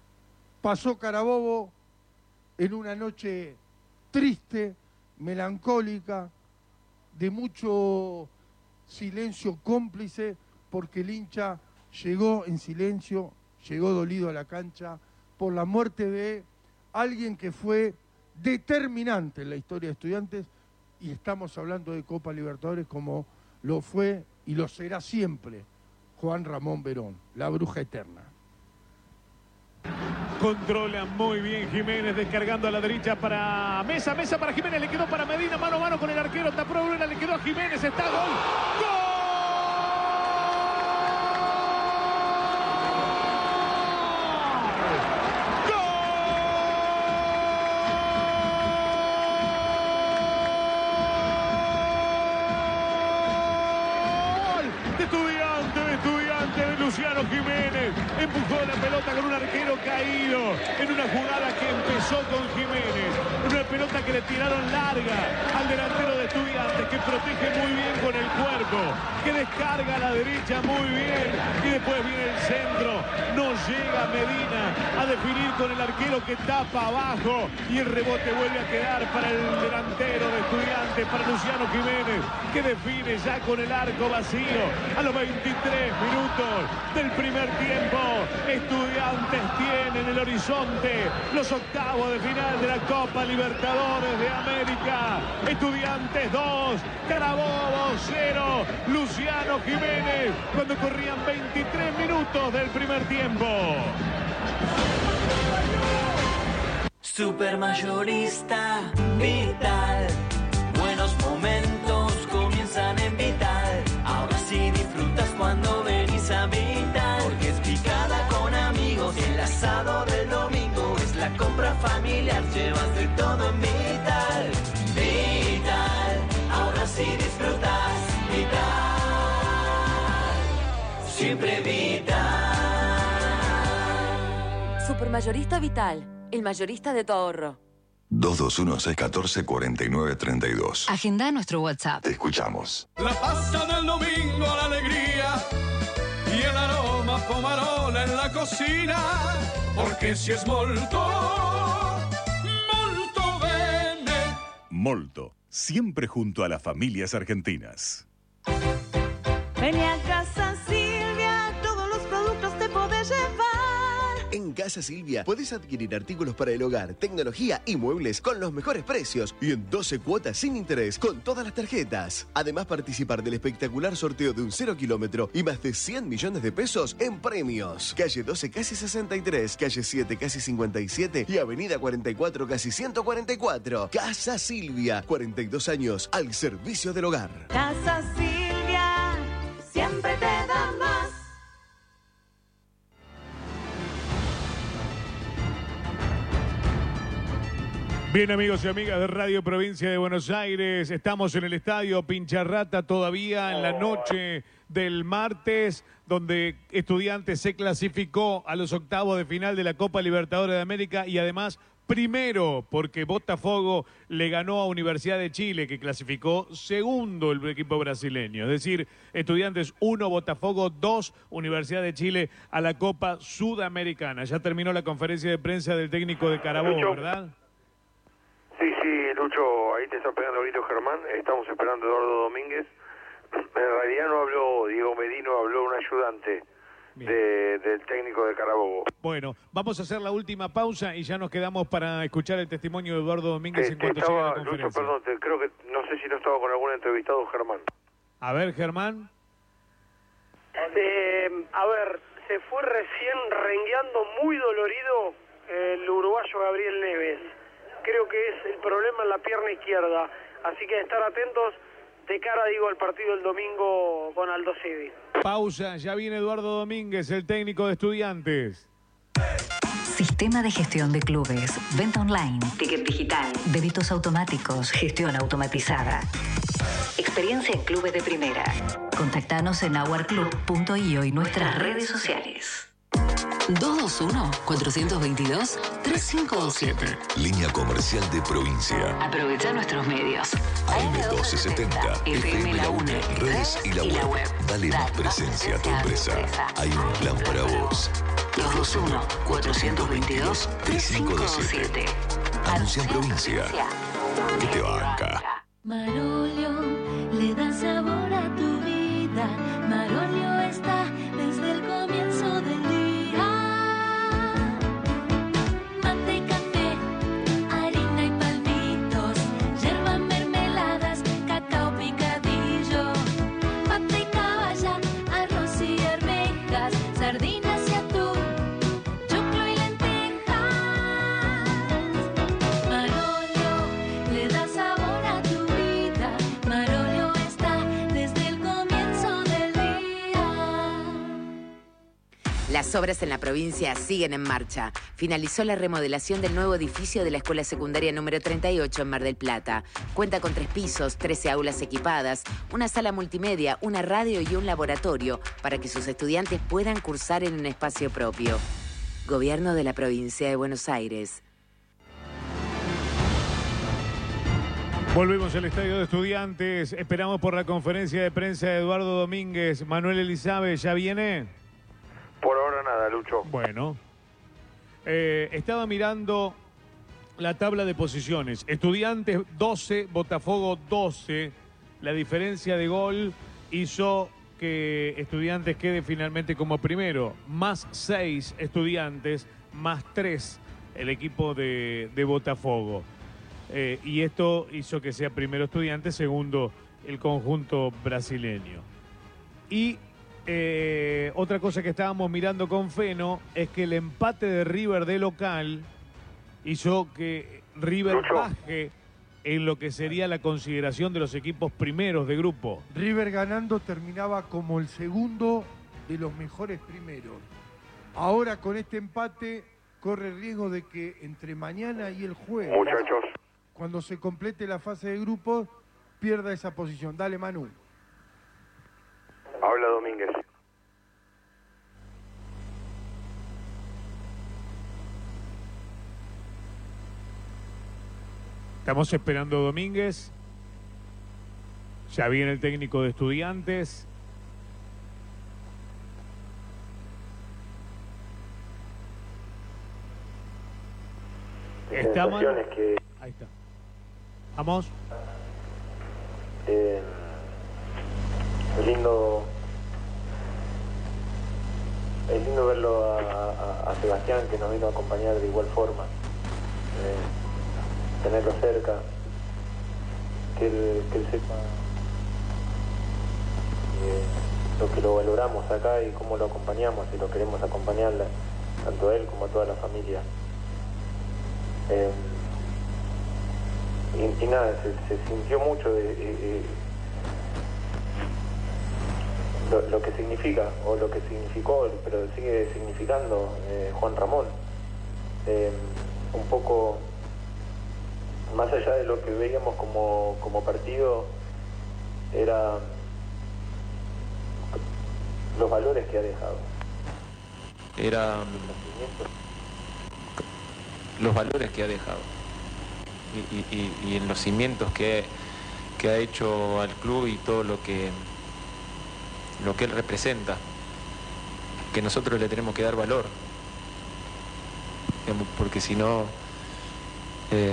Pasó Carabobo en una noche triste, melancólica, de mucho silencio cómplice, porque el hincha llegó en silencio, llegó dolido a la cancha por la muerte de alguien que fue determinante en la historia de Estudiantes, y estamos hablando de Copa Libertadores como lo fue y lo será siempre Juan Ramón Verón, la bruja eterna. Controla muy bien Jiménez, descargando a la derecha para Mesa, Mesa para Jiménez, le quedó para Medina, mano a mano con el arquero, tapó Bruena, le quedó a Jiménez, está gol, ¡gol! Luciano Jiménez empujó la pelota con un arquero caído en una jugada que empezó con Jiménez, una pelota que le tiraron larga al delantero de Estudiantes, que protege muy bien con el cuerpo, que descarga a la derecha muy bien, y después viene el centro, no llega Medina a definir con el arquero que tapa abajo, y el rebote vuelve a quedar para el delantero de Estudiantes, para Luciano Jiménez, que define ya con el arco vacío a los veintitrés minutos del primer tiempo. Estudiantes tiene en el horizonte los octavos de final de la Copa Libertadores de América. Estudiantes dos, Carabobo cero. Luciano Jiménez cuando corrían veintitrés minutos del primer tiempo. Supermayorista Vital. Buenos momentos comienzan en Vital. Ahora sí disfrutas cuando venís a Vital. Porque es picada con amigos. El asado del domingo es la compra familiar. Llevas de todo en Vital. Vital. Ahora sí disfrutas. Vital. Siempre Vital. Supermayorista Vital. El mayorista de tu ahorro. dos dos uno, seis uno cuatro, cuatro nueve tres dos. Agenda nuestro WhatsApp. Te escuchamos. La pasta del domingo, la alegría y el aroma pomarola en la cocina. Porque si es molto, molto bene. Molto, siempre junto a las familias argentinas. Vení a Casa Silvia, todos los productos te podés llevar. En Casa Silvia podés adquirir artículos para el hogar, tecnología y muebles con los mejores precios y en doce cuotas sin interés con todas las tarjetas. Además, participar del espectacular sorteo de un cero kilómetro y más de cien millones de pesos en premios. Calle doce, casi sesenta y tres, calle siete, casi cincuenta y siete y avenida cuarenta y cuatro, casi ciento cuarenta y cuatro. Casa Silvia, cuarenta y dos años al servicio del hogar. Casa Silvia, siempre te da más. Bien, amigos y amigas de Radio Provincia de Buenos Aires, estamos en el estadio Pincharrata todavía en la noche del martes, donde Estudiantes se clasificó a los octavos de final de la Copa Libertadores de América y además primero porque Botafogo le ganó a Universidad de Chile, que clasificó segundo el equipo brasileño. Es decir, Estudiantes uno, Botafogo dos, Universidad de Chile a la Copa Sudamericana. Ya terminó la conferencia de prensa del técnico de Carabobo, ¿verdad? Sí, sí, Lucho, ahí te está pegando grito Germán, estamos esperando a Eduardo Domínguez. En realidad no habló Diego Medino, habló un ayudante de, del técnico de Carabobo. Bueno, vamos a hacer la última pausa y ya nos quedamos para escuchar el testimonio de Eduardo Domínguez Te- en te cuanto estaba, llegue a la Lucho, conferencia. perdón, te- creo que, no sé si no estaba con algún entrevistado Germán. A ver, Germán. Eh, a ver, se fue recién rengueando muy dolorido el uruguayo Gabriel Neves. Creo que es el problema en la pierna izquierda, así que estar atentos de cara, digo, al partido del domingo con Aldo Civi. Pausa, ya viene Eduardo Domínguez, el técnico de Estudiantes. Sistema de gestión de clubes, venta online, ticket digital, débitos automáticos, gestión automatizada. Experiencia en clubes de primera. Contactanos en our club punto io y nuestras redes sociales. dos dos uno, cuatro dos dos, tres cinco dos siete. Línea comercial de provincia. Aprovecha nuestros medios. A M doce setenta, F M La UNE, redes y la web. Dale más presencia a tu empresa. Hay un plan para vos. dos dos uno, cuatro dos dos, tres cinco dos siete. Anuncia en provincia. Que te banca. Marolio le da sabor a tu vida. Marolio está desde el comienzo del día. Mate y café, harina y palmitos, yerba, mermeladas, cacao picadillo, mate y caballa, arroz y arvejas, sardinas y atún, choclo y lentejas. Marolio le da sabor a tu vida. Marolio está desde el comienzo del día. Las obras en la provincia siguen en marcha. Finalizó la remodelación del nuevo edificio de la Escuela Secundaria número treinta y ocho en Mar del Plata. Cuenta con tres pisos, trece aulas equipadas, una sala multimedia, una radio y un laboratorio para que sus estudiantes puedan cursar en un espacio propio. Gobierno de la Provincia de Buenos Aires. Volvemos al estadio de Estudiantes. Esperamos por la conferencia de prensa de Eduardo Domínguez. Manuel Elizabeth, ¿ya viene? Por ahora nada, Lucho. Bueno. Eh, estaba mirando la tabla de posiciones. Estudiantes doce, Botafogo doce. La diferencia de gol hizo que Estudiantes quede finalmente como primero. Más seis Estudiantes, más tres el equipo de, de Botafogo. Eh, y esto hizo que sea primero Estudiantes, segundo el conjunto brasileño. Y eh, otra cosa que estábamos mirando con Feno es que el empate de River de local hizo que River Lucho. baje en lo que sería la consideración de los equipos primeros de grupo. River ganando terminaba como el segundo de los mejores primeros. Ahora con este empate corre el riesgo de que entre mañana y el jueves, Muchachos. cuando se complete la fase de grupos, pierda esa posición. Dale, Manu. Habla Domínguez. Estamos esperando a Domínguez. Ya viene el técnico de Estudiantes. Está Manu. Sensaciones que Ahí está. Vamos. eh, es lindo es lindo verlo a, a- a Sebastián, que nos vino a acompañar de igual forma, eh, tenerlo cerca, que él, que él sepa eh, lo que lo valoramos acá y cómo lo acompañamos y lo queremos acompañarla, tanto a él como a toda la familia. Eh, y, y nada, se, se sintió mucho de, de- de lo, lo que significa, o lo que significó, pero sigue significando eh, Juan Ramón. Eh, un poco más allá de lo que veíamos como, como partido, era los valores que ha dejado. Era los valores que ha dejado y, y- y- y en los cimientos que, que ha hecho al club y todo lo que lo que él representa, que nosotros le tenemos que dar valor, digamos, porque si no eh,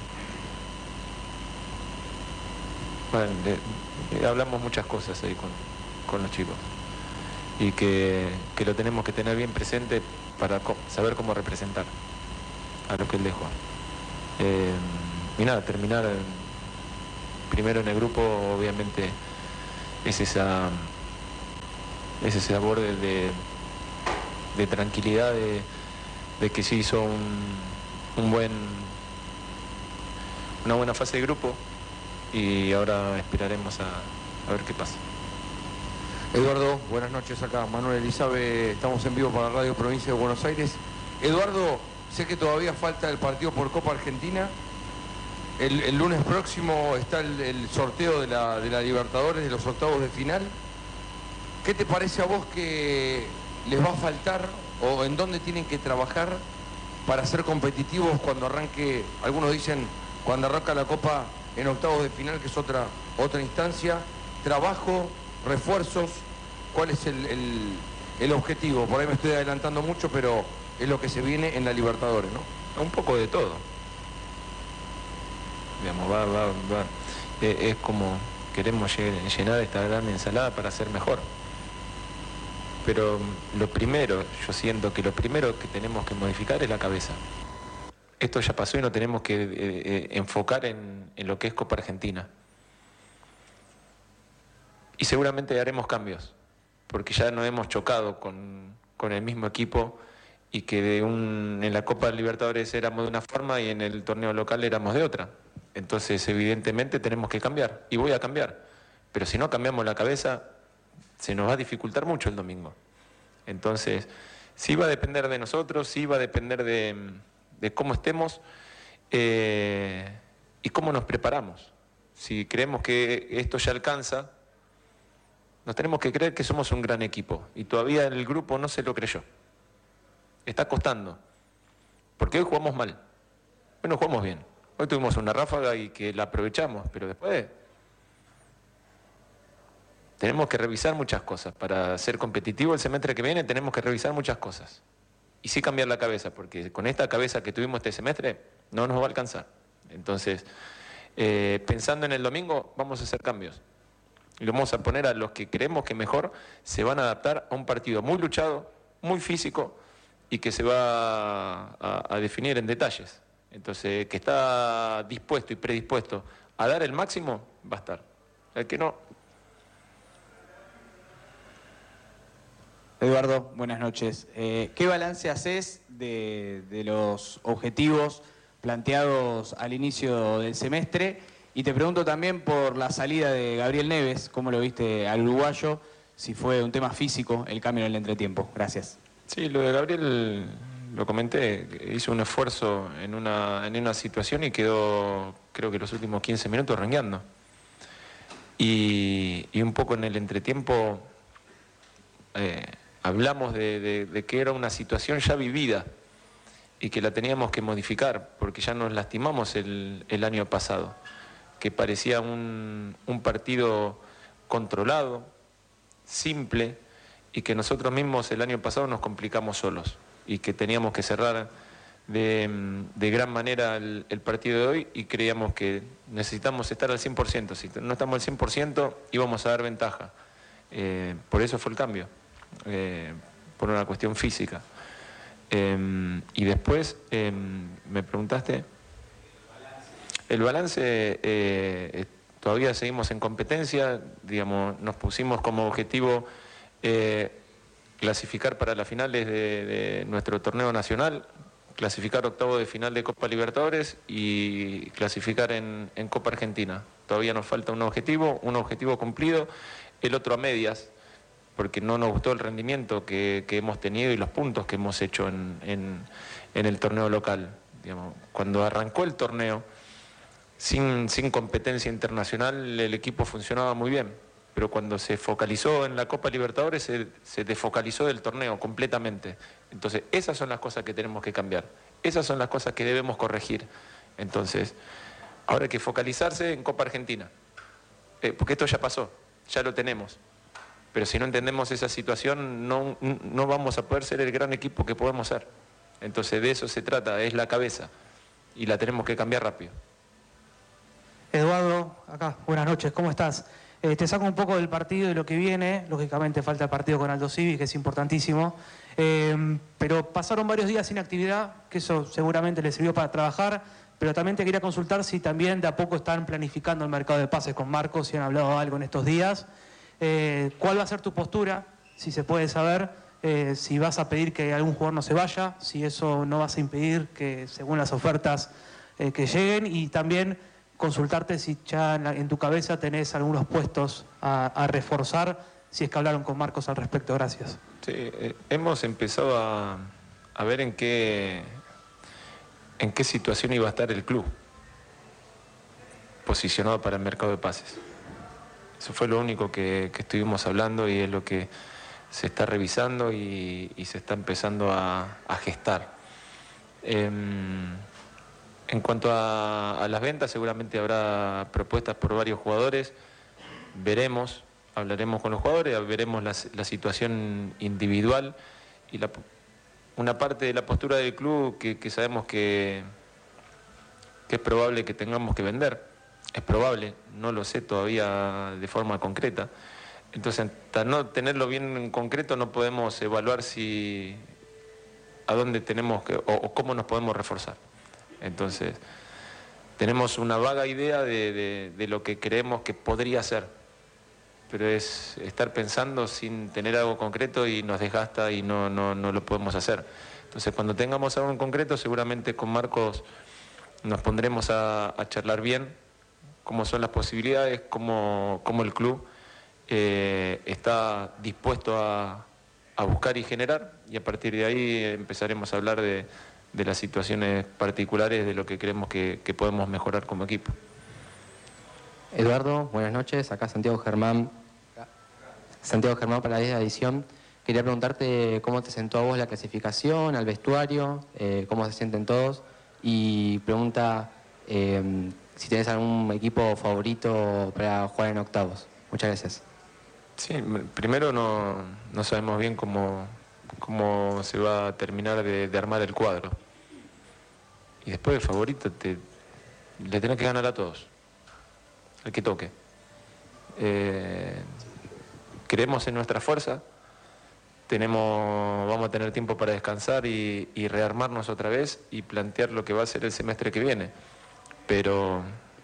bueno, le- le hablamos muchas cosas ahí con, con los chicos y que, que lo tenemos que tener bien presente para co- saber cómo representar a lo que él dejó. Eh, y nada, terminar en- primero en el grupo, obviamente, es esa es ese sabor de, de, de tranquilidad, de, de que se hizo un, un buen una buena fase de grupo y ahora esperaremos a, a ver qué pasa. Eduardo, buenas noches, acá Manuel Elizabeth, estamos en vivo para Radio Provincia de Buenos Aires. Eduardo, sé que todavía falta el partido por Copa Argentina. El, el lunes próximo está el, el sorteo de la, de la Libertadores, de los octavos de final. ¿Qué te parece a vos que les va a faltar o en dónde tienen que trabajar para ser competitivos cuando arranque, algunos dicen, cuando arranca la Copa en octavos de final, que es otra, otra instancia? Trabajo, refuerzos, ¿cuál es el, el- el objetivo? Por ahí me estoy adelantando mucho, pero es lo que se viene en la Libertadores, ¿no? Un poco de todo. Digamos, va, va, va. Eh, es como queremos lle- llenar esta gran ensalada para ser mejor. Pero lo primero, yo siento que lo primero que tenemos que modificar es la cabeza. Esto ya pasó y no tenemos que eh, eh, enfocar en, en lo que es Copa Argentina. Y seguramente haremos cambios, porque ya nos hemos chocado con, con el mismo equipo y que de un, en la Copa Libertadores éramos de una forma y en el torneo local éramos de otra. Entonces, evidentemente, tenemos que cambiar, y voy a cambiar. Pero si no cambiamos la cabeza, se nos va a dificultar mucho el domingo. Entonces, sí va a depender de nosotros, sí va a depender de, de cómo estemos eh, y cómo nos preparamos. Si creemos que esto ya alcanza, nos tenemos que creer que somos un gran equipo. Y todavía el grupo no se lo creyó. Está costando. Porque hoy jugamos mal. Hoy no jugamos bien. Hoy tuvimos una ráfaga y que la aprovechamos, pero después tenemos que revisar muchas cosas. Para ser competitivo el semestre que viene tenemos que revisar muchas cosas. Y sí cambiar la cabeza, porque con esta cabeza que tuvimos este semestre no nos va a alcanzar. Entonces, eh, pensando en el domingo, vamos a hacer cambios. Y lo vamos a poner a los que creemos que mejor se van a adaptar a un partido muy luchado, muy físico y que se va a, a definir en detalles. Entonces, que está dispuesto y predispuesto a dar el máximo, va a estar. El que no, Eduardo, buenas noches. Eh, ¿Qué balance haces de, de los objetivos planteados al inicio del semestre? Y te pregunto también por la salida de Gabriel Neves, ¿cómo lo viste al uruguayo? Si fue un tema físico el cambio en el entretiempo. Gracias. Sí, lo de Gabriel lo comenté, hizo un esfuerzo en una, en una situación y quedó, creo que los últimos quince minutos rengueando. Y, y un poco en el entretiempo eh, hablamos de, de, de que era una situación ya vivida y que la teníamos que modificar porque ya nos lastimamos el, el año pasado, que parecía un, un partido controlado, simple, y que nosotros mismos el año pasado nos complicamos solos y que teníamos que cerrar de, de gran manera el, el partido de hoy y creíamos que necesitamos estar al cien por ciento. Si no estamos al cien por ciento íbamos a dar ventaja. Eh, por eso fue el cambio, eh, por una cuestión física. Eh, y después eh, me preguntaste, el balance, eh, todavía seguimos en competencia, digamos, nos pusimos como objetivo eh, clasificar para las finales de, de nuestro torneo nacional, clasificar octavo de final de Copa Libertadores y clasificar en, en Copa Argentina. Todavía nos falta un objetivo, un objetivo cumplido, el otro a medias, porque no nos gustó el rendimiento que, que hemos tenido y los puntos que hemos hecho en, en, en el torneo local. Digamos, cuando arrancó el torneo, sin, sin competencia internacional, el equipo funcionaba muy bien, pero cuando se focalizó en la Copa Libertadores, se, se desfocalizó del torneo completamente. Entonces, esas son las cosas que tenemos que cambiar, esas son las cosas que debemos corregir. Entonces, ahora hay que focalizarse en Copa Argentina, eh, porque esto ya pasó, ya lo tenemos. Pero si no entendemos esa situación, no, no vamos a poder ser el gran equipo que podemos ser. Entonces de eso se trata, es la cabeza, y la tenemos que cambiar rápido. Eduardo, acá, buenas noches, ¿cómo estás? Eh, te saco un poco del partido y lo que viene, lógicamente falta el partido con Aldo Civi, que es importantísimo, eh, pero pasaron varios días sin actividad, que eso seguramente les sirvió para trabajar, pero también te quería consultar si también de a poco están planificando el mercado de pases con Marcos, si han hablado algo en estos días. Eh, ¿Cuál va a ser tu postura? Si se puede saber, eh, si vas a pedir que algún jugador no se vaya, si eso no vas a impedir que según las ofertas eh, que lleguen, y también consultarte si ya en, la, en tu cabeza tenés algunos puestos a, a reforzar, si es que hablaron con Marcos al respecto. Gracias. Sí, eh, hemos empezado a, a ver en qué, en qué situación iba a estar el club posicionado para el mercado de pases. Eso fue lo único que, que estuvimos hablando y es lo que se está revisando y, y se está empezando a, a gestar. Eh, en cuanto a, a las ventas, seguramente habrá propuestas por varios jugadores. Veremos, hablaremos con los jugadores, veremos la, la situación individual y la, una parte de la postura del club que, que sabemos que, que es probable que tengamos que vender. Es probable, no lo sé todavía de forma concreta. Entonces, hasta no tenerlo bien en concreto, no podemos evaluar si a dónde tenemos que, o, o cómo nos podemos reforzar. Entonces, tenemos una vaga idea de, de, de lo que creemos que podría ser, pero es estar pensando sin tener algo concreto y nos desgasta y no, no, no lo podemos hacer. Entonces, cuando tengamos algo en concreto, seguramente con Marcos nos pondremos a, a charlar bien cómo son las posibilidades, cómo, cómo el club eh, está dispuesto a, a buscar y generar, y a partir de ahí empezaremos a hablar de, de las situaciones particulares, de lo que creemos que, que podemos mejorar como equipo. Eduardo, buenas noches, acá Santiago Germán, Santiago Germán para la diez edición. Quería preguntarte cómo te sentó a vos la clasificación, al vestuario, eh, cómo se sienten todos, y pregunta eh, si tenés algún equipo favorito para jugar en octavos. Muchas gracias. Sí, primero no, no sabemos bien cómo, cómo se va a terminar de, de armar el cuadro. Y después el favorito te, le tenés que ganar a todos, el que toque. Eh, creemos en nuestra fuerza, tenemos, vamos a tener tiempo para descansar y, y rearmarnos otra vez y plantear lo que va a ser el semestre que viene. Pero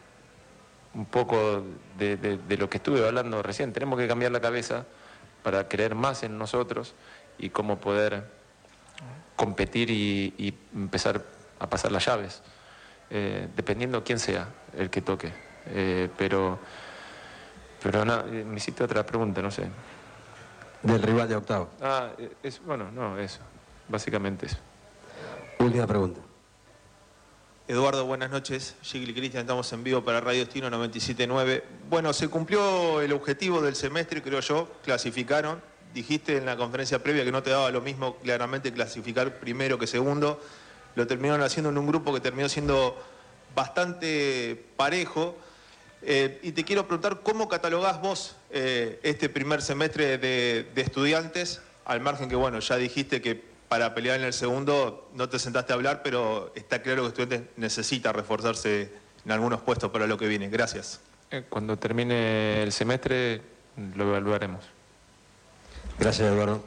un poco de, de, de lo que estuve hablando recién, tenemos que cambiar la cabeza para creer más en nosotros y cómo poder competir y, y empezar a pasar las llaves, eh, dependiendo quién sea el que toque. Eh, pero, pero nada, me hiciste otra pregunta, no sé. Del rival de octavo. Ah, es, bueno, no, eso, básicamente eso. Última pregunta. Eduardo, buenas noches. Gigli Cristian, estamos en vivo para Radio Destino noventa y siete punto nueve. Bueno, se cumplió el objetivo del semestre, creo yo, clasificaron. Dijiste en la conferencia previa que no te daba lo mismo claramente clasificar primero que segundo. Lo terminaron haciendo en un grupo que terminó siendo bastante parejo. Eh, y te quiero preguntar, ¿cómo catalogás vos eh, este primer semestre de, de Estudiantes? Al margen que, bueno, ya dijiste que para pelear en el segundo no te sentaste a hablar, pero está claro que Estudiantes necesita reforzarse en algunos puestos para lo que viene. Gracias. Cuando termine el semestre lo evaluaremos. Gracias, Eduardo.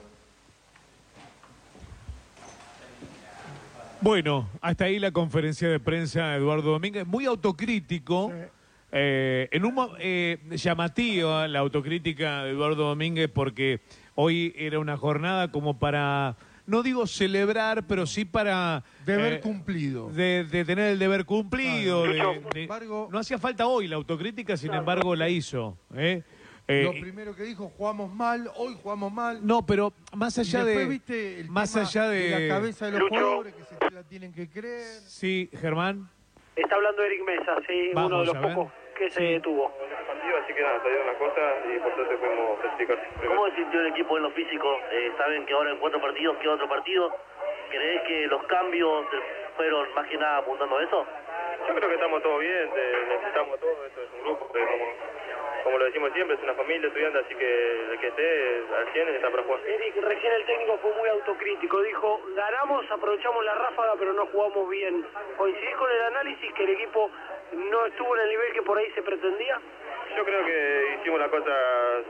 Bueno, hasta ahí la conferencia de prensa de Eduardo Domínguez, muy autocrítico, sí. eh, en un eh, llamativa la autocrítica de Eduardo Domínguez, porque hoy era una jornada como para, no digo celebrar, pero sí para... Deber eh, cumplido. De, de tener el deber cumplido. Ah, no. de, de, embargo, no hacía falta hoy la autocrítica, sin embargo la hizo. ¿eh? Eh, Lo primero que dijo, jugamos mal, hoy jugamos mal. No, pero más allá después, de... ¿viste el más tema allá de... de la cabeza de los Lucho. jugadores que se la tienen que creer. Sí, Germán. Está hablando Eric Mesa, sí, Vamos, uno de los a ver. pocos que se detuvo. Así que nada, salieron las cosas y por suerte pudimos clasificar. ¿Cómo se sintió el equipo en lo físico? Eh, saben que ahora en cuatro partidos queda otro partido. ¿Crees que los cambios fueron más que nada apuntando a eso? Yo creo que estamos todos bien, eh, necesitamos todo, esto es un grupo, que como, como lo decimos siempre, es una familia estudiante, así que el que esté al cien está para jugar. Eric, recién el técnico fue muy autocrítico, dijo, ganamos, aprovechamos la ráfaga, pero no jugamos bien. ¿Coincidís con el análisis que el equipo no estuvo en el nivel que por ahí se pretendía? Yo creo que hicimos las cosas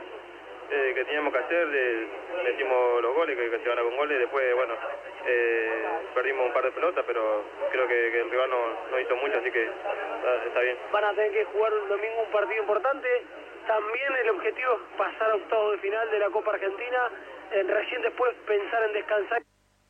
eh, que teníamos que hacer, de, metimos los goles, que, que se gana con goles, después, bueno, eh, perdimos un par de pelotas, pero creo que, que el rival no, no hizo mucho, así que está, está bien. Van a tener que jugar un domingo un partido importante, también el objetivo es pasar a octavos de final de la Copa Argentina, eh, recién después pensar en descansar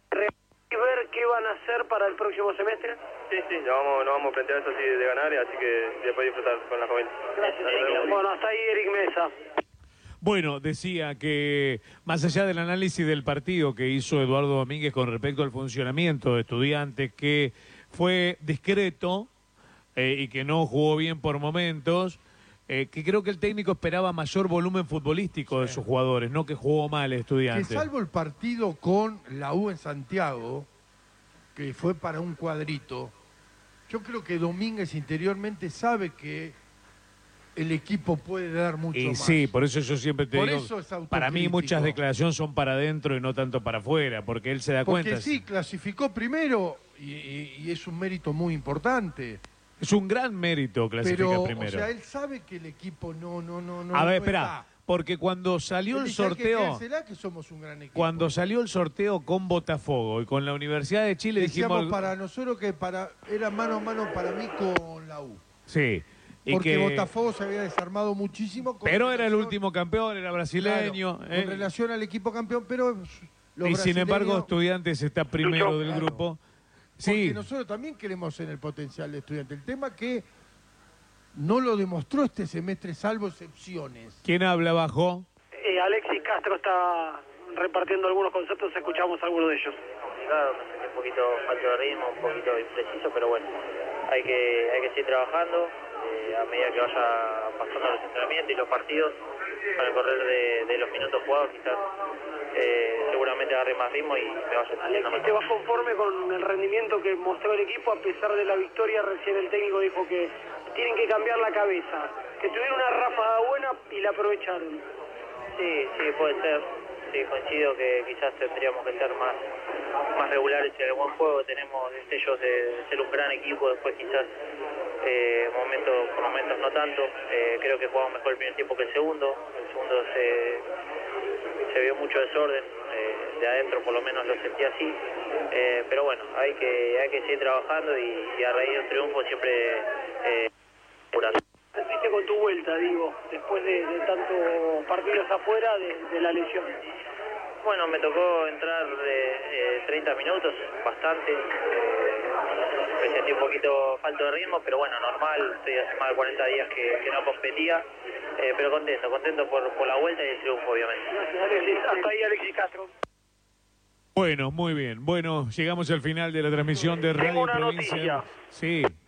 y ver qué van a hacer para el próximo semestre. Sí, sí, nos vamos, nos vamos a plantear eso así de ganar, así que después disfrutar con la familia. Gracias, Eric. Bueno, hasta ahí Eric Mesa. Bueno, decía que más allá del análisis del partido que hizo Eduardo Domínguez con respecto al funcionamiento de Estudiantes, que fue discreto eh, y que no jugó bien por momentos, eh, que creo que el técnico esperaba mayor volumen futbolístico sí. de sus jugadores, no que jugó mal Estudiantes. Que salvo el partido con la U en Santiago, que fue para un cuadrito, yo creo que Domínguez interiormente sabe que el equipo puede dar mucho y más. Sí, por eso yo siempre te por digo, eso es para mí muchas declaraciones son para adentro y no tanto para afuera, porque él se da porque cuenta. Porque sí, clasificó primero y, y, y es un mérito muy importante. Es un gran mérito clasificar Pero, primero. O sea, él sabe que el equipo no, no, no, no. A ver, no espera, está. porque cuando salió él el dice, sorteo, que que somos un gran equipo. Cuando salió el sorteo con Botafogo y con la Universidad de Chile, decíamos dijimos para nosotros que para era mano a mano para mí con la U. Sí. Y porque que... Botafogo se había desarmado muchísimo. Con pero relación... era el último campeón, era brasileño. Claro, eh. con relación al equipo campeón, pero los Y brasileños... sin embargo, Estudiantes está primero Lucho. del Claro. grupo. Sí. Porque Sí. nosotros también queremos en el potencial de Estudiantes. El tema que no lo demostró este semestre, salvo excepciones. ¿Quién habla abajo? Eh, Alexis Castro está repartiendo algunos conceptos, escuchamos algunos de ellos. Claro, me sentí un poquito falto de ritmo, un poquito impreciso, pero bueno, hay que, hay que seguir trabajando. Eh, a medida que vaya pasando los entrenamientos y los partidos, con el correr de, de los minutos jugados, quizás eh, seguramente agarre más ritmo y me vaya haciendo Alexis, ¿te vas conforme con el rendimiento que mostró el equipo a pesar de la victoria? Recién el técnico dijo que tienen que cambiar la cabeza, que tuvieron una ráfaga buena y la aprovecharon. Sí, sí, puede ser. Sí, coincido que quizás tendríamos que ser más, más regulares en el buen juego. Tenemos destellos de ser un gran equipo, después quizás eh, momentos, por momentos no tanto. Eh, creo que jugamos mejor el primer tiempo que el segundo. El segundo se, se vio mucho desorden, eh, de adentro por lo menos lo sentí así. Eh, pero bueno, hay que, hay que seguir trabajando y, y a raíz de un triunfo siempre... Eh, ¿Te fuiste con tu vuelta, digo, después de, de tantos partidos afuera de, de la lesión? Bueno, me tocó entrar de eh, treinta minutos, bastante. Eh, me sentí un poquito falto de ritmo, pero bueno, normal. Estoy hace más de cuarenta días que, que no competía. Eh, pero contento, contento por, por la vuelta y el triunfo, obviamente. Hasta ahí Alexis Castro. Bueno, muy bien. Bueno, llegamos al final de la transmisión de Radio Tengo una Provincia. noticia. Sí.